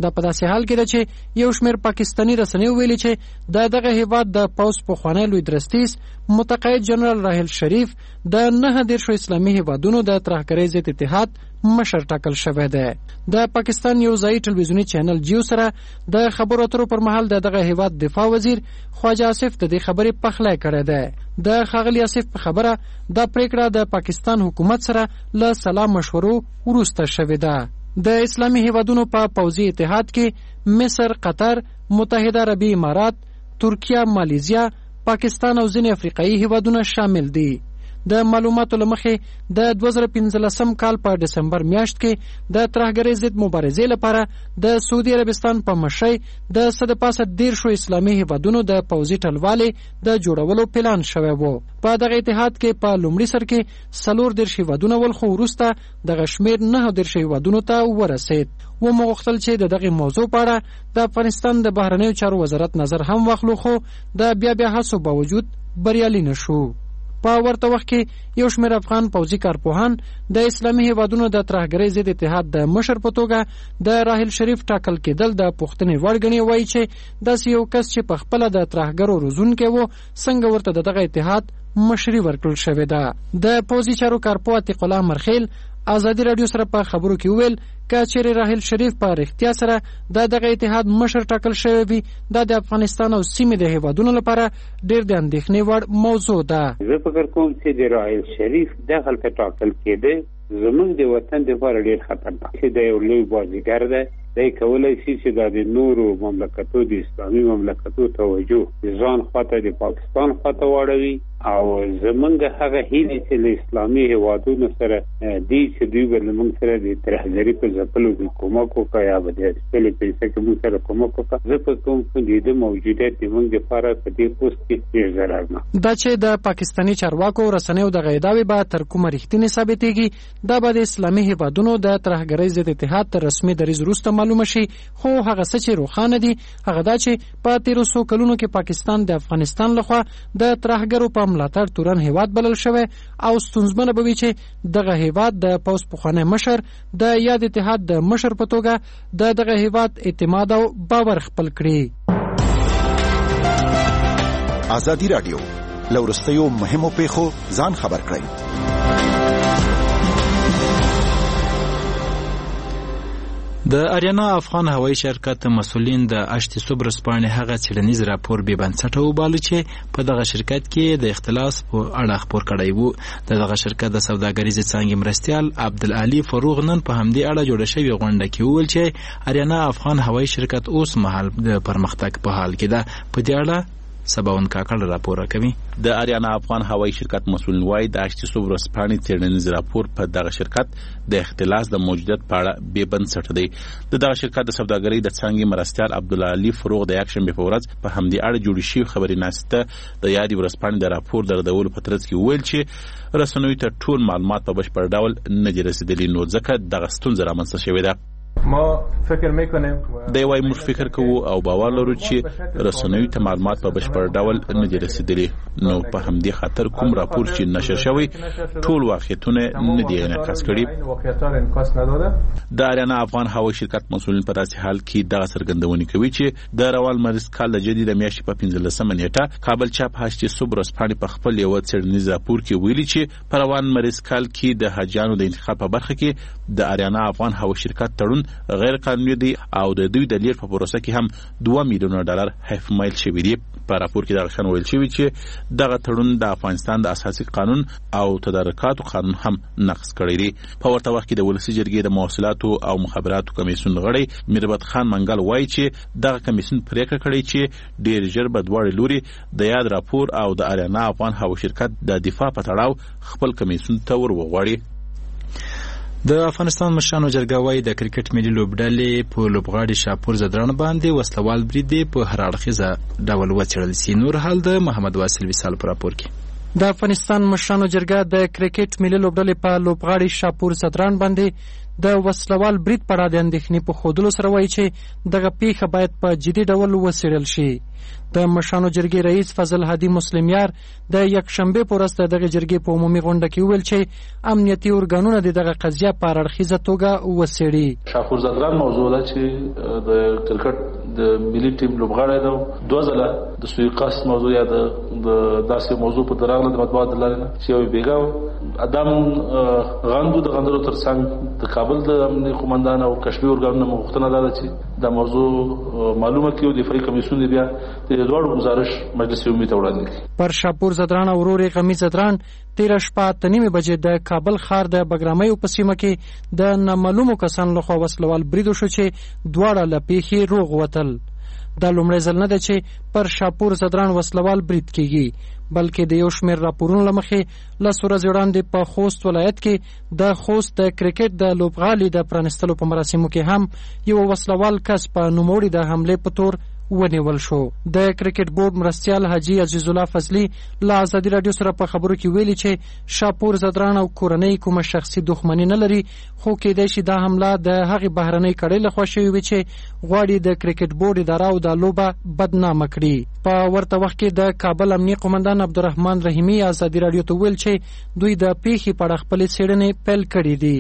دا په داسې حال کې ده چې یو شمېر پاکستاني رسنیو ویلي چې د دغه هیواد د پوځ پخوانی لوی درستیز متقاعد جنرال راحل شریف د 19 اسلامي هیوادونو د ترهګرۍ ضد اتحاد مشر ټاکل شوی دی. د پاکستان یو ځایي ټلویزیوني چینل جیو سره د خبرو اترو پر مهال د دغه هیواد دفاع وزیر خواجه آصف د دې خبرې پخلی کړی دی. د ښاغلي آصف په خبره دا پریکړه د پاکستان حکومت سره له سلا مشورو وروسته شوې ده. د اسلامي هیوادونو په پوځي اتحاد کې مصر، قطر، متحده عربي امارات، ترکیه، مالیزیا، پاکستان او ځینې افریقایي هیوادونه شامل دي. د معلوماتو له مخې د 2015 کال په دسمبر میاشت کې د ترهګرۍ ضد مبارزې لپاره د سعودي عربستان په مشرۍ د 115 اسلامي هیوادونو د پوځي ټلوالې د جوړولو پلان شوی و. په دغه اتحاد کې په لومړي سر کې 14 هیوادونه ول، خو وروسته دغه شمېر 19 هیوادونو ته ورسید. ومغوښتل چې د دغه موضوع په اړه د افغانستان د بهرنیو چارو وزارت نظر هم واخلو، خو د بیا هڅو باوجود بریالي نشو. په ورته وخت کې یو شمېر افغان پوځي کارپوهان د اسلامي هیوادونو د ترهګرۍ ضد اتحاد د مشر په توګه د راحل شریف ټاکل کېدل د پوښتنې وړ ګڼي. وایي چې داسې یو کس چې په خپله د ترهګرو روزونکی و، څنګه ورته د دغه اتحاد مشري ورکړل شوې ده. د پوځي چارو کارپوه عتیق الله مرخیل ازادي راډیو سره په خبرو کې وویل که چیرې راحل شریف په رښتیا سره د دغه اتحاد مشر ټاکل شوی وي، دا د افغانستان او سیمې د هیوادونو لپاره ډېر د اندېښنې وړ موضوع ده. زه فکر کوم چې د راحل شریف دغلته ټاکل کېده زموږ د وطن دپاره ډېر خطرناک چې د یو لوی بازیګر ده. دی کولی شي چې دا د نورو مملکتو د اسلامي مملکتو توجه د ځان خواته د پاکستان خواته واړوي او زمونږ هغه هیلې چې له اسلامي هیوادونو سره دي چې دوی به زمونږ سره د ترهګرۍ په ځپلو کې کومک وکړي یا به د خپلې پیسې کې موږ سره کومک وکړي. زه په کوم د ده موجودیت د موږ دپاره په دې پوسټ کې ډېر ضررناک. دا چې د پاکستاني چارواکو رسنیو دغه ادعاوې به تر کومه رښتینې ثابتېږي، دا به د اسلامي هیوادونو د ترهګرۍ ضد اتحاد تر رسمي دریځ وروسته معلومه شي. خو هغه څه چې روښانه دي هغه دا چې په 1300 کلونو کې پاکستان د افغانستان لخوا د ترهګرو په ملاتړ تورن هیواد بلل شوی او ستونزمنه به وي چې دغه هیواد د پوځ پخوانی مشر د یاد اتحاد د مشر په توګه د دغه هیواد اعتماد او باور خپل کړي. ازادي راډیو لورستیو مهمو پیښو ځان خبر کړئ. د اریانا افغان هوایي شرکت مسؤلین د اشتي صبر سپانې هغه څېړنیز راپور بې بنسټه وباله چې په دغه شرکت کې د اختلاس په اړه خپور کړی و. د دغه شرکت د سوداګریزې څانګې مرستیال عبدالعلي فروغ نن په همدې اړه جوړه شوې غونډه کې وویل چې اریانا افغان هوایي شرکت اوس مهال د پرمختګ په حال کې ده. په دې اړه سباون کاکړ راپور کوي. د اریانا افغان هوایي شرکت مسؤلین وايي د اشتي صبر سپانې څېړنیز راپور په دغه شرکت د اختلاس د موجودیت په اړه بې بنسټه دی. د دغه شرکت د سوداګرۍ د څانګې مرستیال عبدالعلي فروغ د یکشنبې په ورځ په همدې اړه جوړې شوې خبري ناسته د یادې ورځپاڼې د راپور دردولو په ترڅ کې وویل چې رسنیو ته ټول معلومات په بشپړ ډول نه دي رسیدلي، نو ځکه دغه ستونزه رامنځته شوې ده. ما فکر میکنیم دی وايي موږ فکر کوو او باور لرو چې رسنیو ته معلومات په بشپړ ډول نه دي رسیدلي، نو په همدې خاطر کوم راپور چې نشر شوی ټول واقعیتونه نه دي انعکاس کړي. د اریانا افغان هوایي شرکت مسؤلین په داسې حال کې دغه څرګندونه کوي چې د روان مریض کال د جدي د میاشتې په 15 نیټه کابل چاپ هاشتي صبر سپانې په خپل یو څېړنیز راپور کې ویلي چې په روان مریض کال کې د حاجیانو د انتقال په برخه کې د اریانا افغان هوایي شرکت تړون غیر قانوني دی او د دوی د لیږد په پروسه کې هم $2 میلیون حیف مایل شوي دي. په راپور کې دغه شان ویل شوي چې دغه تړون د افغانستان د اساسي قانون او تدارکاتو قانون هم نقض کړی دی. په ورته وخت کې د ولسي جرګې د مواصلاتو او مخابراتو کمیسیون غړی میربت خان منګل وایي چې دغه کمیسیون پریکړه کړې چې ډېر ژر به دواړه لوري د یاد راپور او د اریانا افغان هوایي شرکت د دفاع په تړاو خپل کمیسیون ته ور وغواړي. د افغانستان مشرانو جرګه وايي د کرکټ ملي لوبډلې په لوبغاړي شاپور زدران باندې وسلوال برید په هر اړخیزه ډول وڅېړل سي. نور حال د محمد واصل وصال په راپور کې. د افغانستان مشرانو جرګه د کرکټ ملي لوبډلې په لوبغاړي شاپور صدران باندې د وسلوال برید په اړه د اندېښنې په ښودلو سره وایي چې دغه پیښه باید په جدي ډول وڅېړل شي. د مشرانو جرګې رئیس فضل هادي مسلمیار د یکشنبې په ورځ دغه جرګې په عمومي غونډه کې وویل چې امنیتي ارګانونه دغه قضیه په اړخیزه توګه وڅېړي. شاپور صدران موضوع ده چې د کرکټ د ملي ټیم لوبغاړی ده، دوه ځله د سوی قصد موضوع یا د داسې موضوع په دراغله د مطبوعات د لارې نه چې یو بیګا ادم غندو د غندلو ترڅنګ د کابل د امنیتي قومندان او کشمي ارګانونو مغوښتنه ده چې دا موضوع معلومه کړي او دفاعي کمیسیون بیا د دوړو گزارش مجلس عمومي ته وړاندې کړي. پر شاپور صدران او ورور غمی صدران 13:30 بجې د کابل ښار د بګرامیو په سیمه کې د نامعلومو کسانو لخوا وسلوال برید وشو چې دواړه له پیښې روغ وتل. دا لومړی ځل نه ده چې پر شاپور صدران وسلوال برید کیږي، بلکې د یو شمېر راپورونو له مخې 10 ورځې وړاندې په خوست ولایت کې د خوست د کرکټ د لوبغالي د پرانستلو په مراسمو کې هم یو وسلوال کس په نوموړي د حملې په تور ونیول شو. د کرکټ بورډ مرستیال حاجی عزیز الله فضلی له ازادي رادیو سره په خبرو کې ویلي چې شاپور صدران او کورنۍ کومه شخصي دښمني نه لري، خو کېدای شي دا حمله د هغې بهرنۍ کړۍ لخوا شوې وي چې غواړي د کرکټ بورډ اداره او دا لوبه بدنامه کړي. په ورته وخت کې د کابل امنیتي قومندان عبدالرحمن رحیمي ازادي رادیو ته ویل چې دوی د پیښې په اړه خپلې څېړنې پیل کړې دي.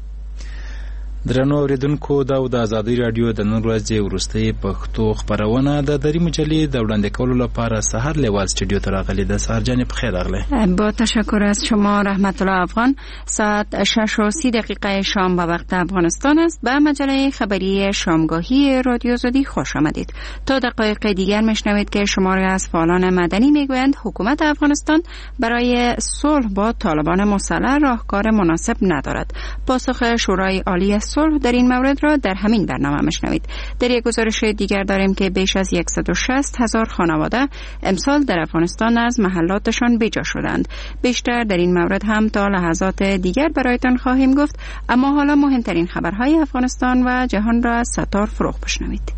درنو اوریدونکو دا د ازادي رادیو د نن ورځې وروستۍ پښتو خبرونه د دری مجلې د وړاندې کولو لپاره سحر لیوال استودیو ته راغلي. د سحر جان په خیر راغله. با تشکر از شما رحمت الله افغان. ساعت 6:30 شام به وقت افغانستان است. به مجله خبری شامگاهی رادیو آزادی خوش آمدید. تا دقایق دیگر میشنوید که شماری از فعالان مدنی میگویند حکومت افغانستان برای صلح با طالبان مسلح راهکار مناسب ندارد. پاسخ شورای عالی صلح در این مورد را در همین برنامه میشنوید. در یک گزارش دیگر داریم که بیش از 160,000 خانواده امسال در افغانستان از محلاتشان بیجا شدند. بیشتر در این مورد هم تا لحظات دیگر برایتان خواهیم گفت، اما حالا مهمترین خبرهای افغانستان و جهان را از ستار فروغ بشنوید.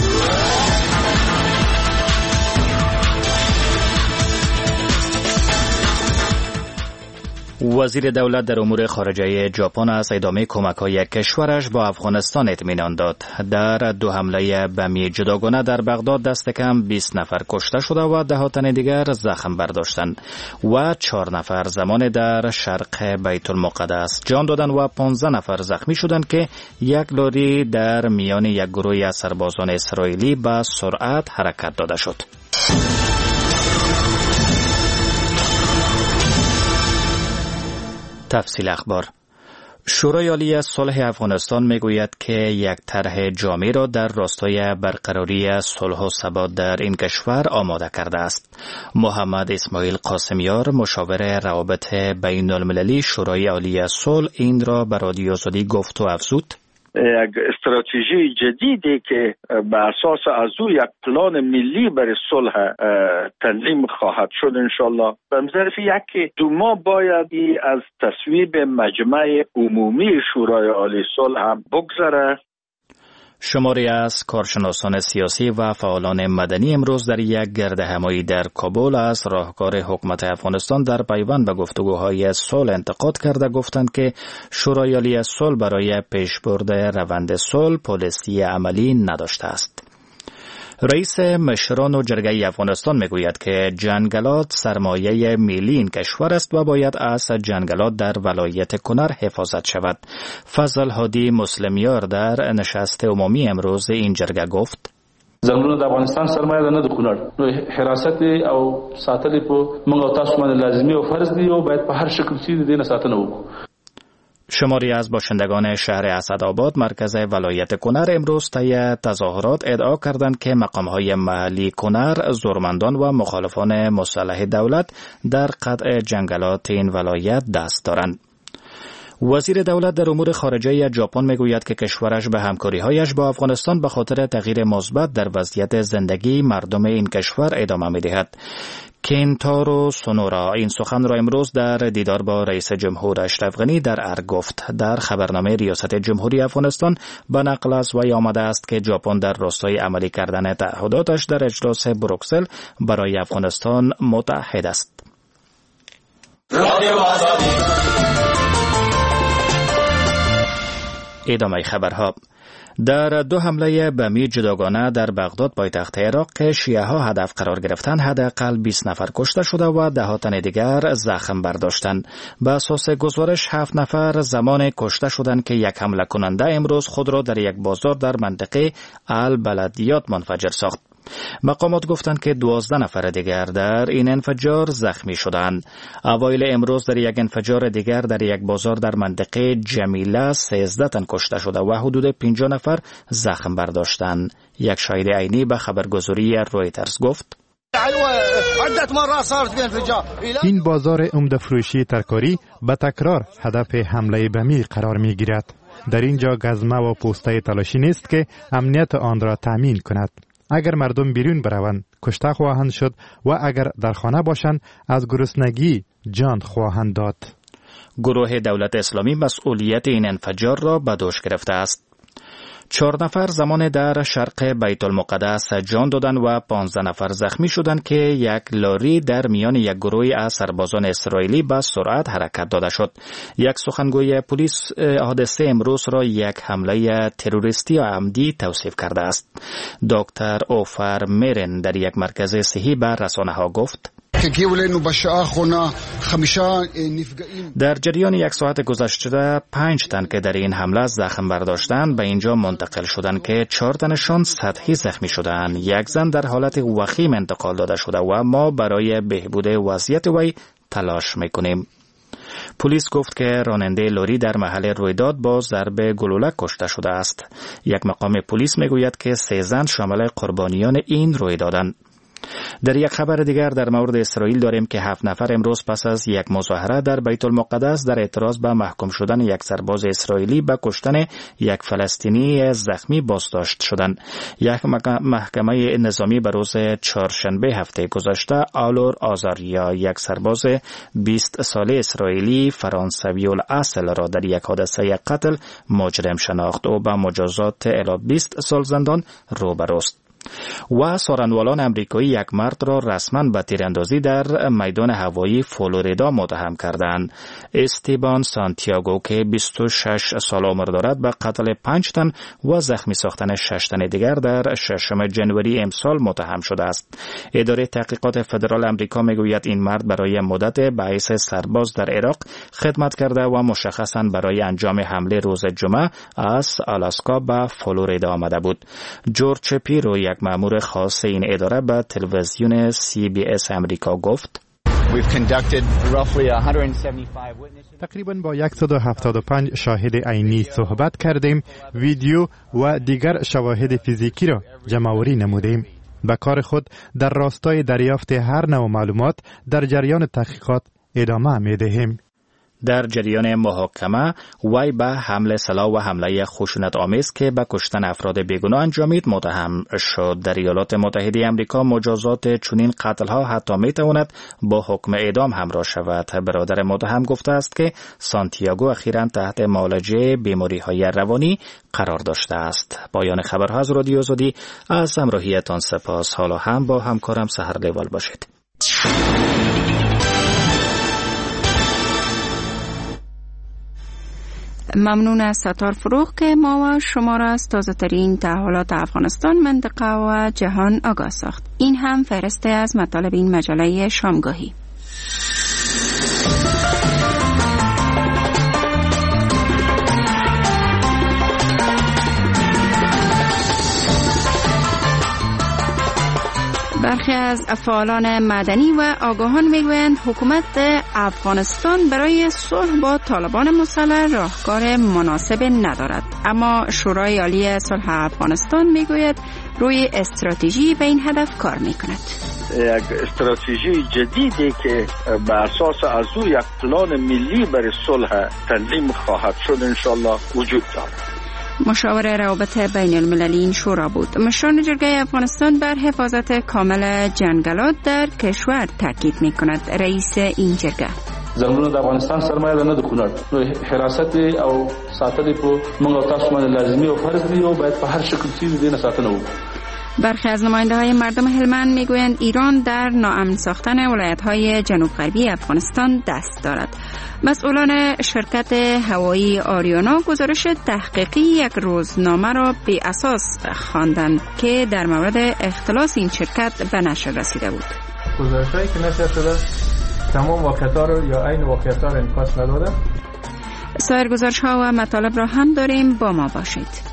وزیر دولت در امور خارجه ژاپن از ادامه کمک‌های کشورش با افغانستان اطمینان داد. در 2 حمله بمی جداگانه در بغداد دست کم 20 نفر کشته شده و 10 تن دیگر زخم برداشتند و 4 نفر زمان در شرق بیت المقدس جان دادند و 15 نفر زخمی شدند که یک لاری در میان یک گروه از سربازان اسرائیلی با سرعت حرکت داده شد. تفصیل اخبار. شورای عالی صلح افغانستان میگوید که یک طرح جامع را در راستای برقراری صلح و ثبات در این کشور آماده کرده است. محمد اسماعیل قاسمیار مشاور روابط بین المللی شورای عالی صلح این را به رادیو آزادی گفت و افزود: یک استراتژی جدیدی که بر اساس از او یک پلان ملی برای صلح تنظیم خواهد شد انشالله. به ظرف یک 2 ماه باید از تصویب مجمع عمومی شورای عالی صلح هم بگذره. شماری از کارشناسان سیاسی و فعالان مدنی امروز در یک گردهمایی در کابل از راهکار حکومت افغانستان در پیوند به گفتگوهای صلح انتقاد کرده گفتند که شورای عالی صلح برای پیشبرد روند صلح پالیسی عملی نداشته است. رئیس مشران و جرگه افغانستان میگوید که جنگلات سرمایه ملی این کشور است و باید از جنگلات در ولایت کنر حفاظت شود. فضل هادی مسلمیار در نشست عمومی امروز این جرگه گفت: ځنګلونه د افغانستان سرمایه ده، نه د کونړ. نو حراست او ساتل په موږ او تاسو باندې لازمي او فرض دي او باید په هر شکل چې د دې ساتنه وکړو. شماری از باشندگان شهر اسدآباد مرکز ولایت کنر امروز طی تظاهرات ادعا کردند که مقام‌های محلی کنر زورمندان و مخالفان مسلح دولت در قطع جنگلات این ولایت دست دارند. وزیر دولت در امور خارجه ژاپن میگوید که کشورش به همکاری‌هایش با افغانستان به خاطر تغییر مثبت در وضعیت زندگی مردم این کشور ادامه می‌دهد. کینتارو سونورا این سخن را امروز در دیدار با رئیس جمهور اشرف غنی در ارگ گفت. در خبرنامه ریاست جمهوری افغانستان به نقل از وی آمده است که ژاپن در راستای عملی کردن تعهداتش در اجلاس بروکسل برای افغانستان متحد است. ادامه خبرها. در 2 حمله بمی جداگانه در بغداد پایتخت عراق که شیعه ها هدف قرار گرفتند حداقل 20 نفر کشته شده و ده تن دیگر زخم برداشتند. به اساس گزارش 7 نفر زمان کشته شدند که یک حمله کننده امروز خود را در یک بازار در منطقه البلدیات منفجر ساخت. مقامات گفتند که 12 نفر دیگر در این انفجار زخمی شدند. اوایل امروز در یک انفجار دیگر در یک بازار در منطقه جمیله 13 تن کشته شده و حدود 50 نفر زخم برداشتند. یک شاهد عینی به خبرگزاری رویترز گفت: این بازار عمده فروشی ترکاری به تکرار هدف حمله بمی قرار می گیرد. در اینجا گزمه و پوسته تلاشی نیست که امنیت آن را تامین کند. اگر مردم بیرون بروند کشته خواهند شد و اگر در خانه باشند از گرسنگی جان خواهند داد. گروه دولت اسلامی مسئولیت این انفجار را به دوش گرفته است. 4 نفر زمان در شرق بیت المقدس جان دادند و 15 نفر زخمی شدند که یک لاری در میان یک گروه از سربازان اسرائیلی به سرعت حرکت داده شد. یک سخنگوی پلیس حادثه امروز را یک حمله تروریستی عمدی توصیف کرده است. دکتر اوفر میرن در یک مرکز صحی به رسانه ها گفت: در جریان 1 ساعت گذشته 5 تن که در این حمله زخم برداشتند به اینجا منتقل شدند که 4 تنشان سطحی زخمی شدند. یک زن در حالت وخیم انتقال داده شده و ما برای بهبود وضعیت وی تلاش میکنیم. پلیس گفت که راننده لوری در محل رویداد با ضرب گلوله کشته شده است. یک مقام پلیس میگوید که 3 زن شامل قربانیان این رویدادند. در یک خبر دیگر در مورد اسرائیل داریم که 7 نفر امروز پس از یک مظاهره در بیت المقدس در اعتراض به محکوم شدن یک سرباز اسرائیلی به کشتن یک فلسطینی زخمی بازداشت شدند. یک محکمه نظامی به روز چهارشنبه هفته گذشته آلور آزاریا یک سرباز 20 ساله اسرائیلی فرانسوی الاصل را در یک حادثه قتل مجرم شناخت و به مجازات الی 20 سال زندان روبروست. و سارنوالان امریکایی یک مرد را رسما به تیراندازی در میدان هوایی فلوریدا متهم کردند. استیبان سانتیاگو که 26 سال عمر دارد به قتل 5 تن و زخمی ساختن 6 تن دیگر در 6 ژانویه امسال متهم شده است. اداره تحقیقات فدرال امریکا میگوید این مرد برای مدت به حیث سرباز در عراق خدمت کرده و مشخصاً برای انجام حمله روز جمعه از آلاسکا به فلوریدا آمده بود. جورج شپیرو یک مأمور خاص این اداره به تلویزیون CBS امریکا گفت: تقریباً با 175 شاهد عینی صحبت کردیم، ویدیو و دیگر شواهد فیزیکی را جمع‌آوری نمودیم. به کار خود در راستای دریافت هر نوع معلومات در جریان تحقیقات ادامه می‌دهیم. در جریان محاکمه وی به حمله سلاح و حمله خشونت آمیز که به کشتن افراد بیگناه انجامید متهم شد. در ایالات متحده آمریکا مجازات چنین قتل‌ها حتی می‌تواند با حکم اعدام همراه شود. برادر متهم گفته است که سانتیاگو اخیراً تحت معالجه بیماری‌های روانی قرار داشته است. پایان خبرها از رادیو آزادی. از همراهیتان سپاس. حالا هم با همکارم سحر لیوال باشید. ممنون از ستار فروغ که ما و شما را از تازه ترین تحولات افغانستان، منطقه و جهان آگاه ساخت. این هم فهرسته از مطالب این مجله شامگاهی. برخی از فعالان مدنی و آگاهان میگویند حکومت افغانستان برای صلح با طالبان مسلح راهکار مناسب ندارد، اما شورای عالی صلح افغانستان میگوید روی استراتژی به این هدف کار میکند. یک استراتژی جدیدی که به اساس از او یک پلان ملی برای صلح تنظیم خواهد شد انشالله وجود دارد. مشاور روابط بین المللی این شورا بود. مشران جرگه افغانستان بر حفاظت کامل جنگلات در کشور تاکید می کند. رئیس این جرگه: ځنګلونه د افغانستان سرمایه نه د کونړ نو حراست او ساتل په موږ تاسو باندې لازمي او فرض دی او باید په هر شکل چې دې نه ساتنه وکړو. برخی از نماینده‌های مردم هلمند میگویند ایران در ناامن ساختن ولایت‌های جنوب غربی افغانستان دست دارد. مسئولان شرکت هوایی آریانا گزارش تحقیقی یک روزنامه را بی اساس خواندند که در مورد اختلاس این شرکت به نشر رسیده بود. گزارش‌هایی که نشر شده تمام واقعیت‌ها را یا عین واقعیت‌ها را انعکاس نداده. سایر گزارش‌ها و مطالب را هم داریم، با ما باشید.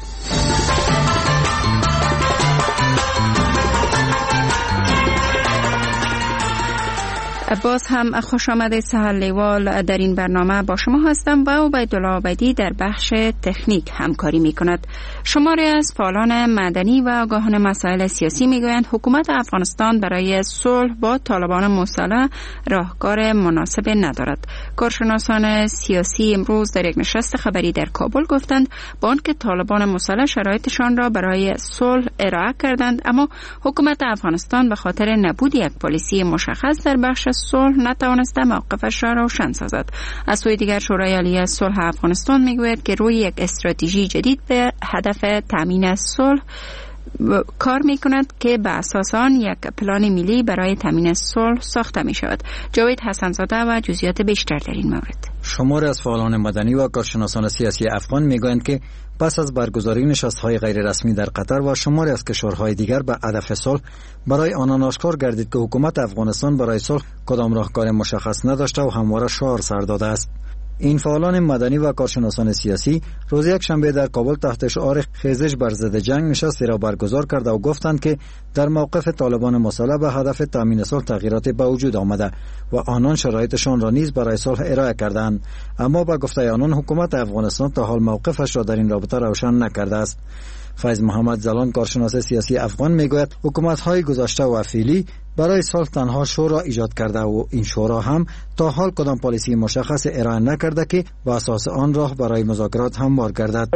باز هم خوش آمدید. سهر لیوال در این برنامه با شما هستم و عبیدالله عبیدی در بخش تکنیک همکاری می کند. شماری از فعالان مدنی و آگاهان مسائل سیاسی می گویند حکومت افغانستان برای صلح با طالبان مسلح راهکار مناسب ندارد. کارشناسان سیاسی امروز در یک نشست خبری در کابل گفتند با آنکه طالبان مسلح شرایطشان را برای صلح ارائه کردند، اما حکومت افغانستان به خاطر نبود یک پالیسی مشخص در بخش صلح نتوانسته موقفش را روشن سازد. از سوی دیگر شورای عالی صلح افغانستان میگوید که روی یک استراتژی جدید به هدف تامین صلح کار می کند که به اساس آن یک پلان ملی برای تامین صلح ساخته می شود. جاوید حسن‌زاده و جزئیات بیشتر در این مورد. شماری از فعالان مدنی و کارشناسان سیاسی افغان می گویند که پس از برگزاری نشست‌های غیر رسمی در قطر و شماری از کشورهای دیگر به هدف صلح، برای آنان آشکار گردید که حکومت افغانستان برای صلح کدام راهکار مشخص نداشته و همواره شعار سر داده است. این فعالان مدنی و کارشناسان سیاسی روز یک شنبه در کابل تحت شعار خیزش بر ضد جنگ نشستی را برگزار کرده و گفتند که در موقف طالبان مسلح به هدف تامین صلح تغییراتی به وجود آمده و آنان شرایطشان را نیز برای صلح ارائه کردند، اما به گفته آنان حکومت افغانستان تا حال موقفش را در این رابطه روشن نکرده است. فیض محمد زلان کارشناس سیاسی افغان میگوید حکومت‌های گذشته و فعلی برای صلح تنها شورا ایجاد کرده و این شورا هم تا حال کدام پالیسی مشخص ارائه نکرده که به اساس آن راه برای مذاکرات هموار گردد.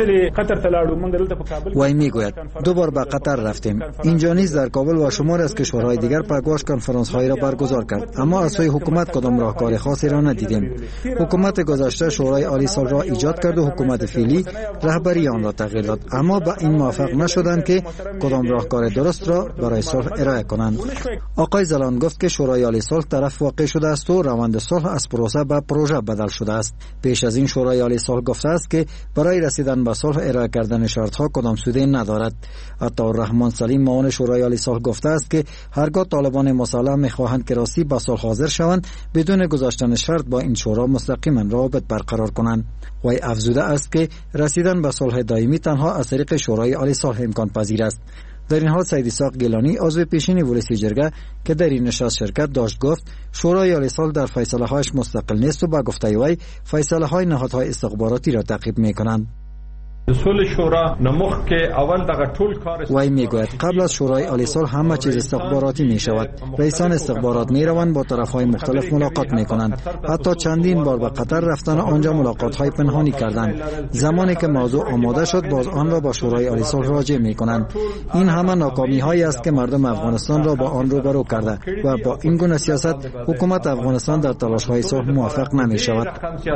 وی میگوید دو بار به قطر رفتیم، اینجا نیز در کابل و شمار از کشورهای دیگر پگواش کنفرانس هایی را برگزار کرد، اما از سوی حکومت کدام راهکار خاصی را ندیدیم. حکومت گذشته شورای عالی صلح را ایجاد کرد و حکومت فعلی رهبری آن را تغییر داد، اما به این موافق نشدند که کدام راهکار درست را برای صلح ارائه کنند. آقای زلان گفت که شورای عالی صلح طرف واقع شده است و روند صلح از پروسه به پروژه بدل شده است. پیش از این شورای عالی صلح گفته است که برای رسیدن به صلح ارائه کردن شرطها کدام سودی ندارد. عطاالرحمن سلیم معاون شورای عالی صلح گفته است که هرگاه طالبان مسلح میخواهند که راستی به صلح حاضر شوند بدون گذاشتن شرط با این شورا مستقیما روابط برقرار کنند. وی افزوده است که رسیدن به صلح دائمی تنها از طریق شورای عالی صلح امکان پذیر است. در این حال سید اسحاق گیلانی عضو پیشین ولسی جرگه که در این نشست شرکت داشت گفت شورای عالی صلح در فیصله هایش مستقل نیست و با گفته وی فیصله های نهادهای استخباراتی را تعقیب میکنند. رسول شورا نمخ که اول دغه ټول کار وی میگوید قبل از شورای عالی صلح همه چیز استخباراتی می شود. رئیسان استخبارات می روند با طرفهای مختلف ملاقات می کنند، حتی چندین بار به قطر رفتن آنجا ملاقات های پنهانی کردند. زمانی که موضوع آماده شد باز آن را با شورای عالی صلح راجع می کنند. این همه ناکامی هایی است که مردم افغانستان را با آن روبرو کرده و با این گونه سیاست حکومت افغانستان در تلاش های صلح موفق نمی شود.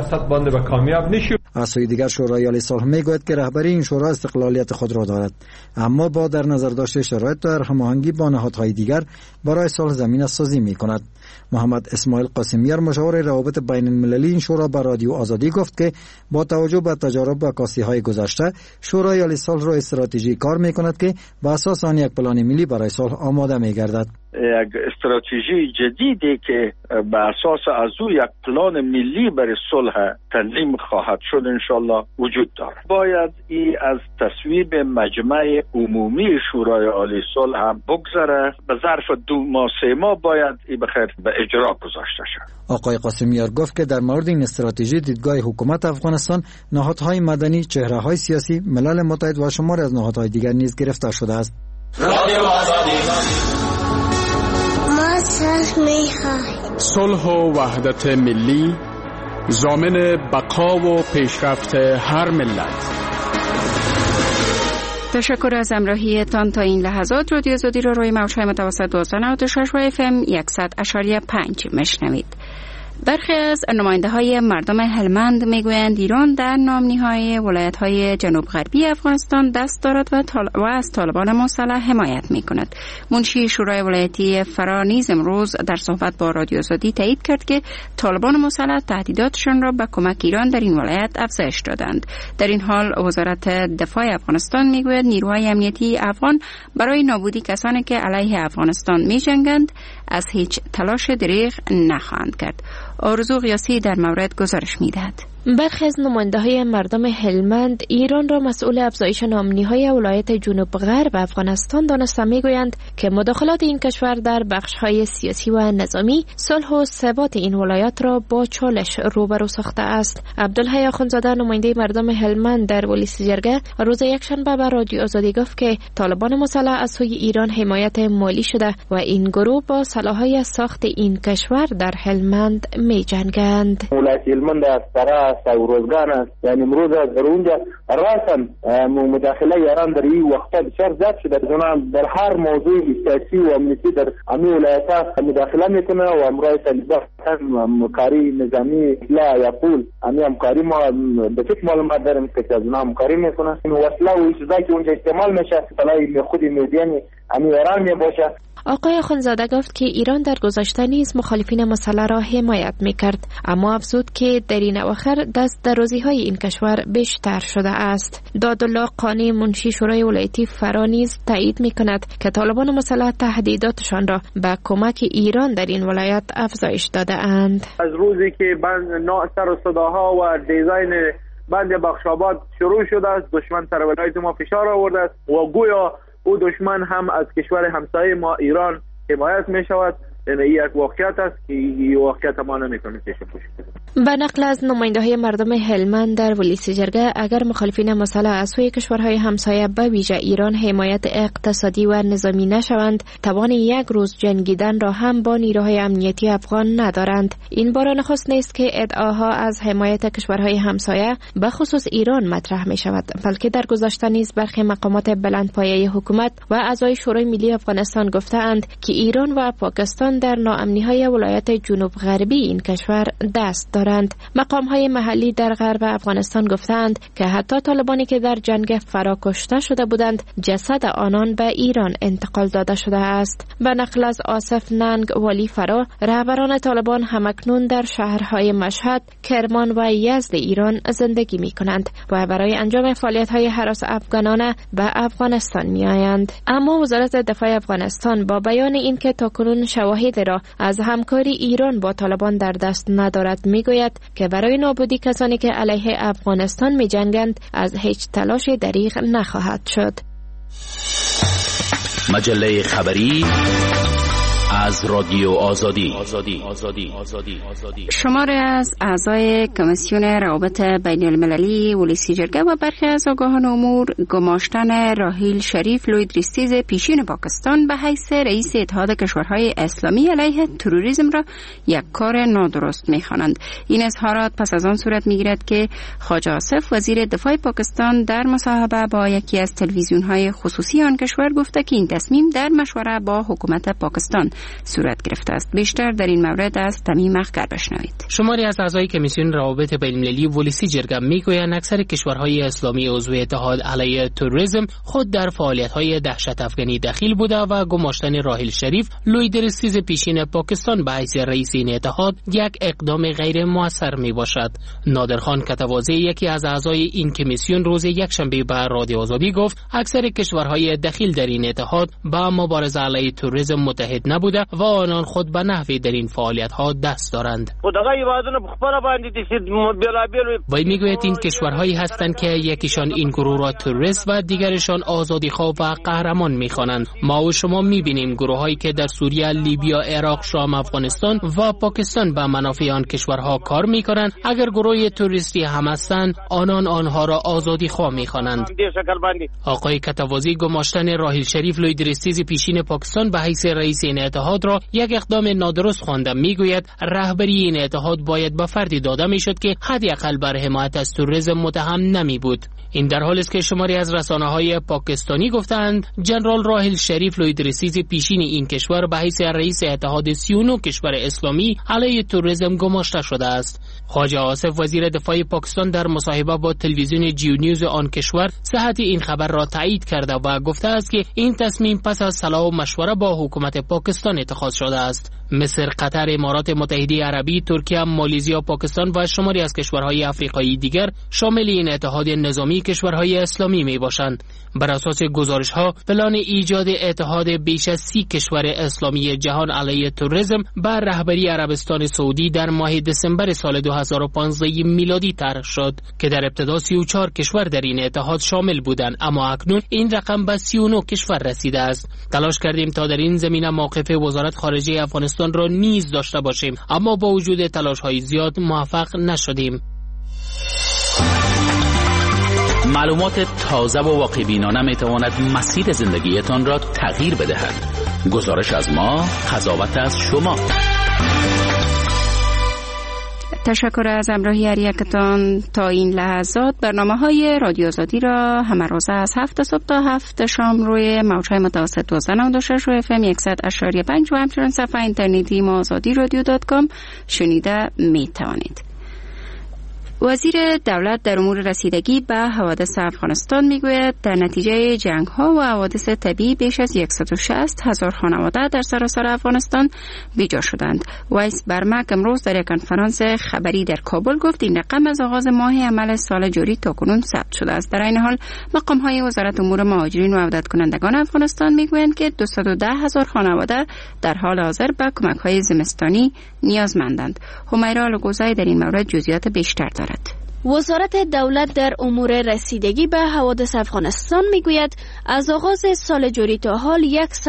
از سوی دیگر شورای عالی صلح میگوید که رهبری این شورا استقلالیت خود را دارد، اما با در نظر داشته شرایط در هماهنگی با نهادهای دیگر برای صلح زمینه سازی می کند. محمد اسماعیل قاسمیار مشاور روابط بین المللی این شورا به رادیو آزادی گفت که با توجه به تجارب و عکاسی‌های گذشته شورای عالی صلح را استراتژی کار می کند که به اساس آن یک پلان ملی برای صلح آماده می گردد. یک استراتژی جدیدی که به اساس از او یک پلان ملی برای صلح تنظیم خواهد شد انشالله وجود دارد. باید ای از تصویب مجمع عمومی شورای عالی صلح هم بگذره. به ظرف 2 ماه 3 ماه باید ای بخیر به اجرا گذاشته شد. آقای قاسمیار گفت که در مورد این استراتژی دیدگاه حکومت افغانستان، نهادهای مدنی، چهره‌های سیاسی، ملل متحد و شمار از نهادهای دیگر نیز گرفته شده است. صلح و وحدت ملی ضامن بقا و پیشرفت هر ملت. تشکر از همراهیتان تا این لحظات. رادیو آزادی را روی موج‌های متوسط 1296 و FM 100.5 میشنوید. برخی از نماینده‌های مردم هلمند میگویند ایران در نامنی‌های ولایت‌های جنوب غربی افغانستان دست دارد و از طالبان مسلح حمایت می‌کند. منشی شورای ولایتی فرا نیز امروز در صحبت با رادیو آزادی تایید کرد که طالبان مسلح تهدیداتشان را به کمک ایران در این ولایت افزایش دادند. در این حال وزارت دفاع افغانستان میگوید نیروهای امنیتی افغان برای نابودی کسانی که علیه افغانستان می‌جنگند از هیچ تلاش دریغ نخواهند کرد. آرزو قیاسی در مورد گزارش می‌دهد. برخی از نماینده‌های مردم هلمند ایران را مسئول افزایش نامنی‌های ولایت جنوب غرب افغانستان دانسته می‌گویند که مداخلات این کشور در بخش‌های سیاسی و نظامی صلح و ثبات این ولایت را با چالش روبرو ساخته است. عبدالحی آخوندزاده نماینده مردم هلمند در پلیس جرگه روز یکشنبه به رادیو آزادی گفت که طالبان مسلح از سوی ایران حمایت مالی شده و این گروه با سلاح‌های ساخت این کشور در هلمند می‌جنگند. ولایت هلمند روزگان است، یعنی امروز در اونجا راساً مداخله ایران در این وقت بسیار زیاد شده. در هر موضوع سیاسی و امنیتی در همین ولایت‌ها مداخله میکنه و امروز طالبان همکاری نظامی لا یقول همکاری ما به فکر معلومات داریم که از اونها همکاری میکنه. این وسیله و چیزایی که اونجا استعمال میشه طلای خودی میدینی همین ایران میباشه. آقای خانزاده گفت که ایران در گذشته نیز مخالفین مسئله را حمایت میکرد، اما افزود که در این اواخر دست درازی‌های این کشور بیشتر شده است. دادالله قانی منشی شورای ولایتی فرا نیز تایید میکند که طالبان مسلح تهدیداتشان را به کمک ایران در این ولایت افزایش داده اند. از روزی که سر و صداها و دیزاین بند بخشاباد شروع شده است، دشمن سر ولایت ما فشار آورده است و گویا او دشمن هم از کشور همسایه ما ایران حمایت می شود. یعنی یک واقعیت است که این واقعیت ما نمی‌کنه چشم پوشی کنه. به نقل از نماینده‌های مردم هلمند در پلیس جرگه، اگر مخالفین مسلح از سوی کشورهای همسایه به ویژه ایران حمایت اقتصادی و نظامی نشوند، توان یک روز جنگیدن را هم با نیروهای امنیتی افغان ندارند. این بار نخست نیست که ادعاها از حمایت کشورهای همسایه به خصوص ایران مطرح می شود، بلکه در گذشته نیز برخی مقامات بلندپایه حکومت و اعضای شورای ملی افغانستان گفتند که ایران و پاکستان در ناامنی‌های ولایت جنوب غربی این کشور دست دارند. مقام‌های محلی در غرب افغانستان گفتند که حتی طالبانی که در جنگ فرا کشته شده بودند، جسد آنان به ایران انتقال داده شده است. به نقل از آصف ننگ والی فرا، رهبران طالبان همکنون در شهرهای مشهد، کرمان و یزد ایران زندگی می‌کنند و برای انجام فعالیت‌های هراس افغانانه به افغانستان می‌آیند. اما وزارت دفاع افغانستان با بیان اینکه تاکنون شواهد را از همکاری ایران با طالبان در دست ندارد میگوید که برای نابودی کسانی که علیه افغانستان می‌جنگند از هیچ تلاش دریغ نخواهد شد. مجله خبری از رادیو آزادی. شماری از اعضای کمیسیون روابط بین المللی ولسی جرگه و برخی از آگاهان امور گماشتن راحیل شریف لویدریستیز پیشین پاکستان به حیث رئیس اتحاد کشورهای اسلامی علیه تروریسم را یک کار نادرست می‌خوانند. این اظهارات پس از آن صورت می‌گیرد که خواجه آصف وزیر دفاع پاکستان در مصاحبه با یکی از تلویزیون‌های خصوصی آن کشور گفته که این تصمیم در مشوره با حکومت پاکستان صورت گرفته است. بیشتر در این مورد از تمیم اخگر بشنوید. شماری از اعضای کمیسیون روابط بین المللی ولسی جرگه میگویند اکثر کشورهای اسلامی عضو اتحاد علیه تروریسم خود در فعالیت‌های دهشت افغانی دخیل بوده و گماشتن راحیل شریف لویدریستیز پیشین پاکستان به حیث رئیس این اتحاد یک اقدام غیر موثر میباشد. نادرخان کتوازی یکی از اعضای این کمیسیون روز یکشنبه به رادیو آزادی گفت اکثر کشورهای دخیل در این اتحاد با مبارزه علیه تروریسم متحد نبوده و آنان خود به نحوی در این فعالیت‌ها دست دارند. وی میگوید این کشورهایی هستند که یکیشان این گروه را تروریست و دیگرشان آزادیخواه و قهرمان می‌خوانند. ما و شما می‌بینیم گروه‌هایی که در سوریه، لیبیا، عراق، شام، افغانستان و پاکستان به منافع آن کشورها کار می‌کنند. اگر گروه تروریستی هم هستند، آنها را آزادیخواه می‌خوانند. آقای کتوازی گماشتن راحیل شریف لویدریستیز پیشین پاکستان به حیث رئیس این اتحاد را یک اقدام نادرست خوانده. میگوید رهبری این اتحاد باید به فردی داده میشد که حداقل بر حمایت از توریسم متهم نمی بود. این در حالی است که شماری از رسانه‌های پاکستانی گفتند جنرال راحیل شریف لویدرسیز پیشین این کشور به حیث رئیس اتحاد 39 کشور اسلامی علیه توریسم گماشته شده است. خواجه آصف وزیر دفاع پاکستان در مصاحبه با تلویزیون جیو نیوز آن کشور صحت این خبر را تایید کرده و گفته است که این تصمیم پس از صلاح و مشوره با حکومت پاکستان اتخاذ شده است. مصر، قطر، امارات متحده عربی، ترکیه، مالزی، پاکستان و شماری از کشورهای آفریقایی دیگر شامل این اتحاد نظامی کشورهای اسلامی می باشند. بر اساس گزارش‌ها پلان ایجاد اتحاد بیش از 30 کشور اسلامی جهان علیه توریسم بر رهبری عربستان سعودی در ماه دسامبر سال 2015 میلادی طرح شد که در ابتدا 34 کشور در این اتحاد شامل بودند، اما اکنون این رقم به 39 کشور رسیده است. تلاش کردیم تا در این زمینه موقف وزارت خارجه افغانستان را نیز داشته باشیم، اما با وجود تلاش‌های زیاد موفق نشدیم. معلومات تازه و واقع‌بینانه می‌تواند مسیر زندگیتان را تغییر بدهد. گزارش از ما، قضاوت از شما. تشکر از همراهی هر یکتان تا این لحظات. برنامه‌های رادیو آزادی را همه روزه از 7 صبح تا 7 شام روی موج‌های متوسط 96 و FM 100.5 و همچنین صفحه اینترنتی ما azadirodio.com شنیده می‌توانید. وزیر دولت در امور رسیدگی به حوادث افغانستان میگوید در نتیجه جنگ‌ها و حوادث طبیعی بیش از 160,000 خانواده در سراسر افغانستان بیجا شدند. وایس برمک امروز در یک کنفرانس خبری در کابل گفت این رقم از آغاز ماه عمل سال جاری تاکنون ثبت شده است. در این حال مقام‌های وزارت امور مهاجرین و عودت کنندگان افغانستان میگویند که 210,000 خانواده در حال حاضر به کمک‌های زمستانی نیازمندند. همیرا لوگوزای در این مورد جزئیات بیشتر دارد. وزارت دولت در امور رسیدگی به حوادث افغانستان میگوید از آغاز سال جاری تا حال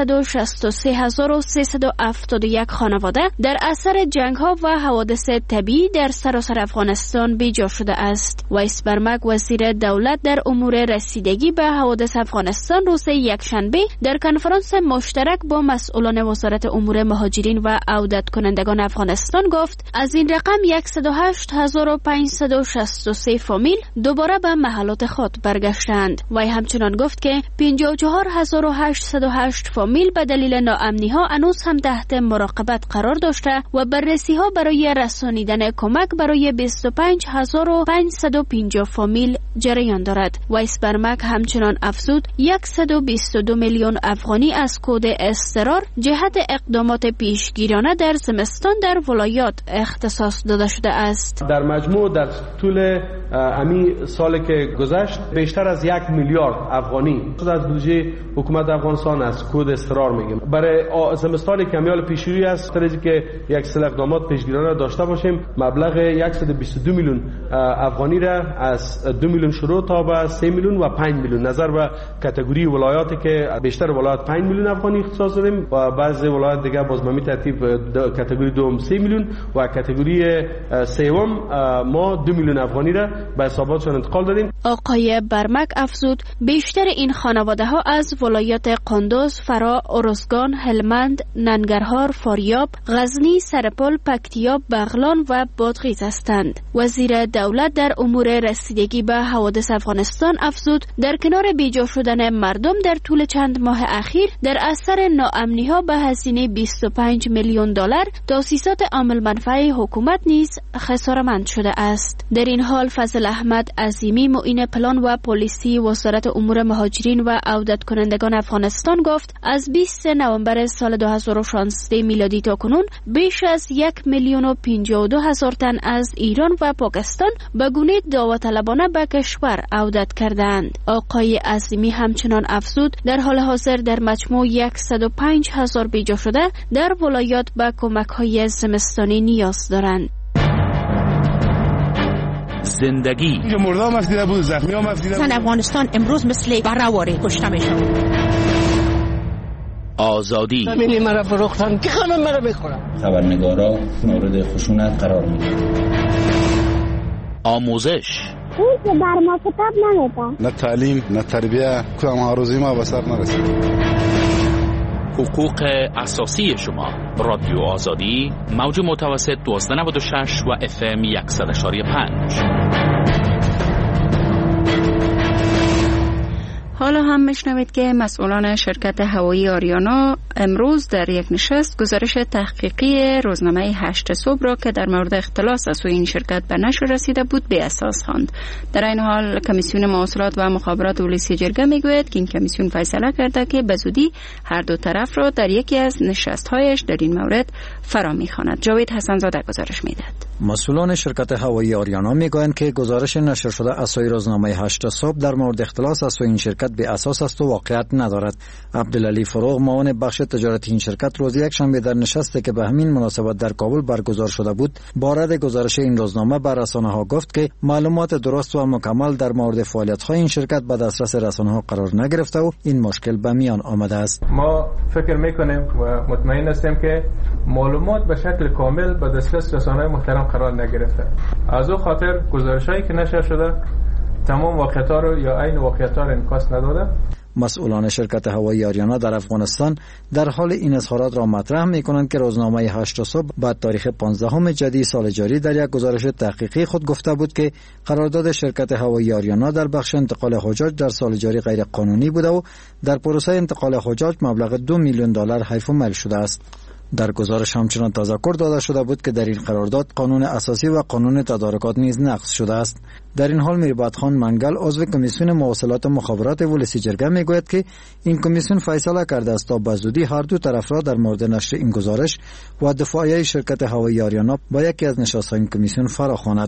163,371 خانواده در اثر جنگ‌ها و حوادث طبیعی در سراسر افغانستان بیجا شده است. وایس برمک وزیر دولت در امور رسیدگی به حوادث افغانستان روز یکشنبه در کنفرانس مشترک با مسئولان وزارت امور مهاجرین و عودت کنندگان افغانستان گفت از این رقم 108,563 فامیل دوباره به محلات خود برگشتند. وی همچنان گفت که 54,808 فامیل به دلیل ناامنی‌ها هنوز هم تحت مراقبت قرار داشته و بررسی‌ها برای رسانیدن کمک برای 25,550 فامیل جریان دارد. ویس برمک همچنان افزود 122 میلیون افغانی از کد اضطرار جهت اقدامات پیشگیرانه در زمستان در ولایات اختصاص داده شده است. در مجموع در طول امی سالی که گذشت بیشتر از 1 میلیارد افغانی از بودجه حکومت افغانستان از کد اضطرار میگیم برای زمستان کمیال پیشروی است طوری که یک سری اقدامات پیشگیرانه داشته باشیم. مبلغ 122 میلیون افغانی را از 2 میلیون شروع تا به 3 میلیون و 5 میلیون نظر به کاتگوری ولایاتی که بیشتر ولایت 5 میلیون افغانی اختصاص داریم و بعضی ولایت دیگه باز به ترتیب کاتگوری دوم 3 میلیون و کاتگوری سوم ما 2 میلیون افغانی را به حساباتشان انتقال دادیم. آقای برمک افزود بیشتر این خانواده ها از ولایات قندوز، فرا، ارزگان، هلمند، ننگرهار، فاریاب، غزنی، سرپل، پکتیا، بغلان و بادغیس هستند. وزیر دولت در امور رسیدگی به حوادث افغانستان افزود در کنار بیجا شدن مردم در طول چند ماه اخیر در اثر ناامنی ها به هزینه 25 میلیون دلار تاسیسات عامل منفعه حکومت نیز خساره‌مند شده است. در این حال فضل احمد عظیمی معین پلان و پلیسی وزارت امور مهاجرین و عودت کنندگان افغانستان گفت از 20 نوامبر سال 2016 میلادی تا کنون بیش از 1,052,000 تن از ایران و پاکستان به گونه دعوتطلبانه به کشور عودت کردند. آقای عظیمی همچنان افزود در حال حاضر در مجموع 105,000 بیجا شده در ولایات به کمک‌های زمستانی نیاز دارند. زندگی مردم مفیده بود، زخمی ها مفیده بود. افغانستان امروز مثل برهواره کشته میشه. آزادی همینی مرا فروختن که همه مرا بخورن. خبرنگارا مورد خشونت قرار میگیرن. آموزش اون که بر ما کتاب نمیدن. نه تعلیم نه تربیه که ما روزی ما به سر نرسید. حقوق اساسی شما. رادیو آزادی، موج متوسط 1296 و FM 100.5. حالا هم میشنوید که مسئولان شرکت هوایی آریانا امروز در یک نشست گزارش تحقیقی روزنامه 8 صبح را که در مورد اختلاس از سوی این شرکت به نشر رسیده بود به اساس خواند. در این حال کمیسیون مواصلات و مخابرات ولسی جرگه میگوید که این کمیسیون فیصله کرده که به زودی هر دو طرف را در یکی از نشست‌هایش در این مورد فرا می‌خواند. جاوید حسن زاده گزارش میدهد. مسئولان شرکت هوایی آریانا میگویند که گزارش نشر شده از سوی روزنامه 8 صبح در مورد اختلاس از سوی این شرکت به اساس است و واقعیت ندارد. عبدالعلی فروغ معاون بخش تجارتی این شرکت روز یکشنبه در نشستی که به همین مناسبت در کابل برگزار شده بود بارد گزارش این روزنامه بر رسانه‌ها گفت که معلومات درست و مکمل در مورد فعالیت‌های این شرکت به دسترس رسانه‌ها قرار نگرفته و این مشکل به میان آمده است. ما فکر می‌کنیم و مطمئن هستیم که معلومات به شکل کامل به دسترس رسانه‌های محترم قرار نگرفته. از او خاطر گزارش‌هایی که نشر شده تمام واقعیت‌ها رو یا عین واقعیت‌ها رو انعکاس نداده. مسئولان شرکت هوایی آریانا در افغانستان در حال این اظهارات را مطرح می‌کنند که روزنامه 8 صبح بعد تاریخ 15 جدی سال جاری در یک گزارش تحقیقی خود گفته بود که قرارداد شرکت هوایی آریانا در بخش انتقال حجاج در سال جاری غیر قانونی بوده و در پروسه انتقال حجاج مبلغ $2 میلیون حیف و میل شده است. در گزارش همچنان تذکر داده شده بود که در این قرارداد قانون اساسی و قانون تدارکات نیز نقض شده است. در این حال میربط خان منگل عضو کمیسیون مواصلات و مخابرات ولسی جرگه میگوید که این کمیسیون فیصله کرده است تا به زودی هر دو طرف را در مورد نشر این گزارش و دفاعیه شرکت هوایی آریانا با یکی از نشست‌های این کمیسیون فراخواند.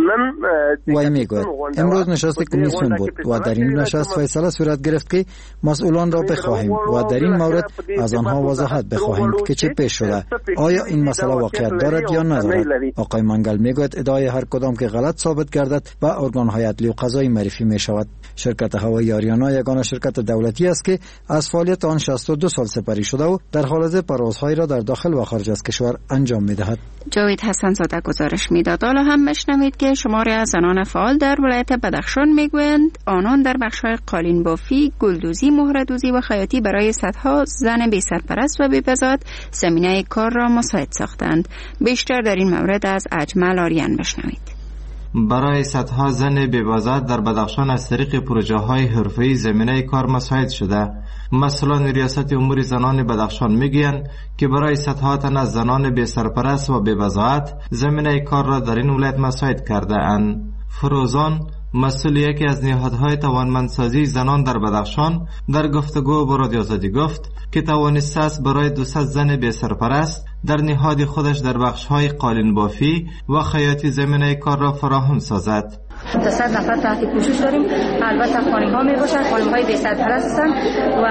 وی میگوید امروز نشست کمیسیون بود و در این نشست فیصله صورت گرفت که مسئولان را بخواهیم و در این مورد از آنها وضاحت بخواهیم که چه پیش شده، آیا این مسئله واقعیت دارد یا ندارد. آقای منگل میگوید ادعای هر کدام که غلط ثابت گردد به ارگان‌های عدلی و قضایی معرفی می شود. شرکت هوایی آریانا یگانه شرکت دولتی است که از فعالیت آن 62 سال سپری شده و در حال حاضر پروازهای را در داخل و خارج از کشور انجام می دهد. جاوید حسن زاده گزارش میداد. حالا هم بشنوید که شماری از زنان فعال در ولایت بدخشان میگویند آنان در بخش‌های قالین بافی، گلدوزی، مهره‌دوزی و خیاطی برای صدها زن بی سرپرست و بی بزاعت زمینه کار را مساعد ساختند. بیشتر در این مورد از اجمل آریان بشنوید. برای صدها زن بی‌بزاعت در بدخشان از طریق پروژه‌های حرفه‌ای زمینه کار مساعد شده. مسئولان ریاست امور زنان بدخشان میگویند که برای صدها تن از زنان بی سرپرست و بی‌بزاعت زمینه کار را در این ولایت مساعد کرده اند. فروزان مسئول یکی از نهادهای توانمندسازی زنان در بدخشان در گفتگو با رادیو آزادی گفت که توانسته است برای 200 زن بی سرپرست در نهاد خودش در بخش‌های قالین بافی و خیاطی زمینه کار را فراهم سازد. 200 نفر تحت پوشش داریم. البته خانم‌ها میباشند، خانم‌های بی سرپرست هستند و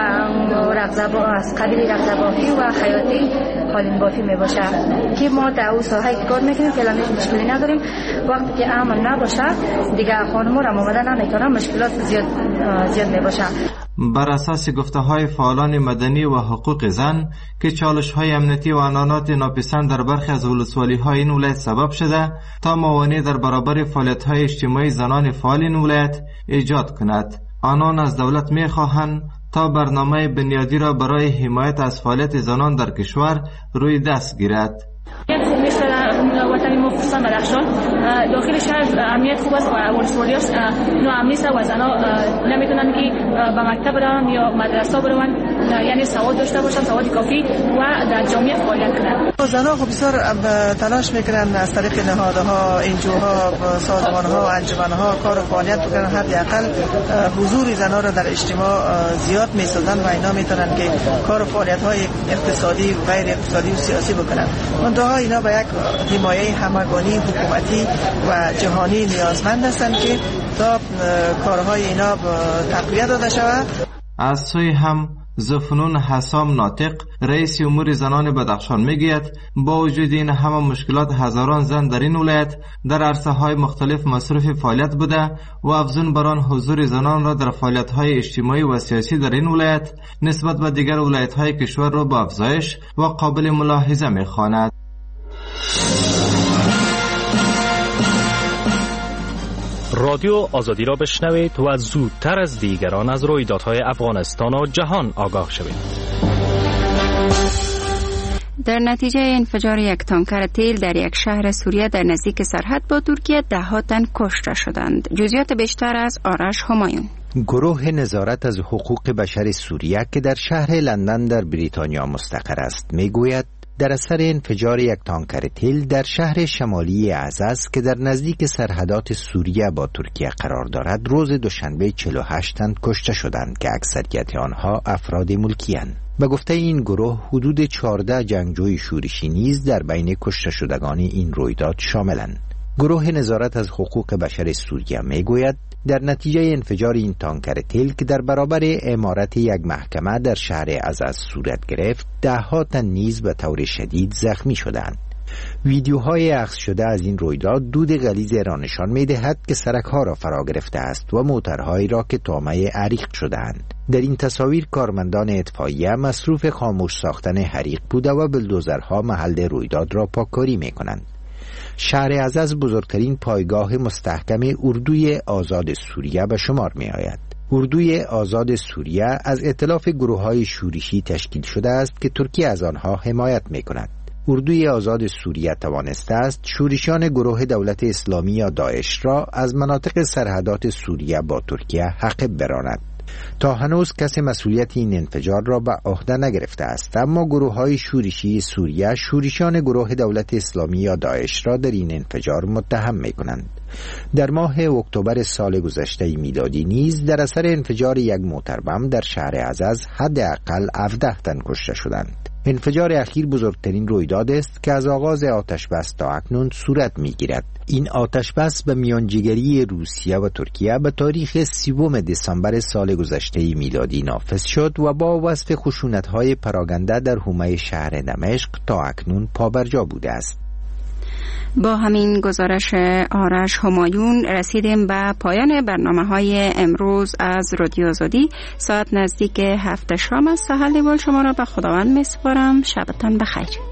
از قبیل رقص‌بافی و خیاطی قالین بافی میباشند که ما در اون ساحه کار میکنیم. فعلا مشکلی نداریم. وقتی که امن نباشه دیگه خانم‌ها را آماده نمیکنن، مشکلات زیاد میباشه. بر اساس گفته‌های فعالان مدنی و حقوق زن که چالش‌های امنیتی و عنانات ناپسند در برخی از ولسوالی‌های این ولایت سبب شده تا موانع در برابر فعالیت‌های اجتماعی زنان فعال این ولایت ایجاد کند. آنان از دولت می‌خواهند تا برنامه بنیادی را برای حمایت از فعالیت زنان در کشور روی دست گیرد. وطنی ما خصوصا بدخشان داخل شهر امنیت خوب است و ولسوالی‌ها ناامنی است و زنها نمیتونن که به مکتب برن یا مدرسه برن، یعنی سواد داشته باشن، سواد کافی و در جامعه فعالیت کنن. زنها خب بسیار تلاش میکنن از طریق نهادها، انجوها، سازمانها، انجمنها کار و فعالیت بکنن، حداقل حضور زنها را در اجتماع زیاد میسازن و اینا میتونن که کار و فعالیت‌های اقتصادی و غیر اقتصادی و سیاسی بکنن. منتها اینا به یک حمایه همگانی حکومتی و جهانی نیازمند هستند که تا کارهای اینا تقویت داده شود. از سوی هم زفنون حسام ناطق رئیس امور زنان بدخشان میگوید با وجود این همه مشکلات هزاران زن در این ولایت در عرصه‌های مختلف مصروف فعالیت بوده و افزون بر آن حضور زنان را در فعالیت‌های اجتماعی و سیاسی در این ولایت نسبت به دیگر ولایت‌های کشور را با افزایش و قابل ملاحظه می‌خواند. رادیو آزادی را بشنوید و زودتر از دیگران از رویدادهای افغانستان و جهان آگاه شوید. در نتیجه انفجار یک تانکر تیل در یک شهر سوریه در نزدیک سرحد با ترکیه 10 تن کشته شدند. جزئیات بیشتر از آرش همایون. گروه نظارت از حقوق بشر سوریه که در شهر لندن در بریتانیا مستقر است میگوید در اثر انفجار یک تانکر تیل در شهر شمالی عزاز که در نزدیک سرحدات سوریه با ترکیه قرار دارد روز دوشنبه 48 تن کشته شدند که اکثریت آنها افراد ملکی‌اند. به گفته این گروه حدود 14 جنگجوی شورشی نیز در بین کشته شدگان این رویداد شاملند. گروه نظارت از حقوق بشر سوریه میگوید در نتیجه انفجار این تانکر تیل که در برابر عمارت یک محکمه در شهر عزاز صورت گرفت 10 تن نیز به طور شدید زخمی شدند. ویدیوهای عکس شده از این رویداد دود غلیظ را نشان می‌دهد که سرک‌ها را فرا گرفته است و موترهایی را که طامه عریق شده‌اند. در این تصاویر کارمندان اطفائیه مصروف خاموش ساختن حریق بوده و بلدوزرها محل رویداد را پاککاری می‌کنند. شهر عزاز بزرگترین پایگاه مستحکم اردوی آزاد سوریه به شمار می‌آید. اردوی آزاد سوریه از ائتلاف گروه‌های شورشی تشکیل شده است که ترکیه از آنها حمایت می‌کند. اردوی آزاد سوریه توانسته است شورشیان گروه دولت اسلامی یا داعش را از مناطق سرحدات سوریه با ترکیه حقب براند. تا هنوز کسی مسئولیت این انفجار را به عهده نگرفته است، اما گروه‌های شورشی سوریه شورشیان گروه دولت اسلامی یا داعش را در این انفجار متهم می‌کنند. در ماه اکتبر سال گذشته میلادی نیز در اثر انفجار یک موتر بم در شهر عزاز حداقل 17 تن کشته شدند. انفجار اخیر بزرگترین رویداد است که از آغاز آتشبس تا اکنون صورت می‌گیرد. این آتشبس به میانجیگری روسیه و ترکیه به تاریخ 30 دسامبر سال گذشته میلادی نافذ شد و با وصف خشونت‌های پراگنده در حومه شهر دمشق تا اکنون پابرجا بوده است. با همین گزارش آرش همایون رسیدیم به پایان برنامه‌های امروز از رادیو آزادی. ساعت نزدیک 7 شام است. حال احوال شما را به خداوند می‌سپارم. شبتان بخیر.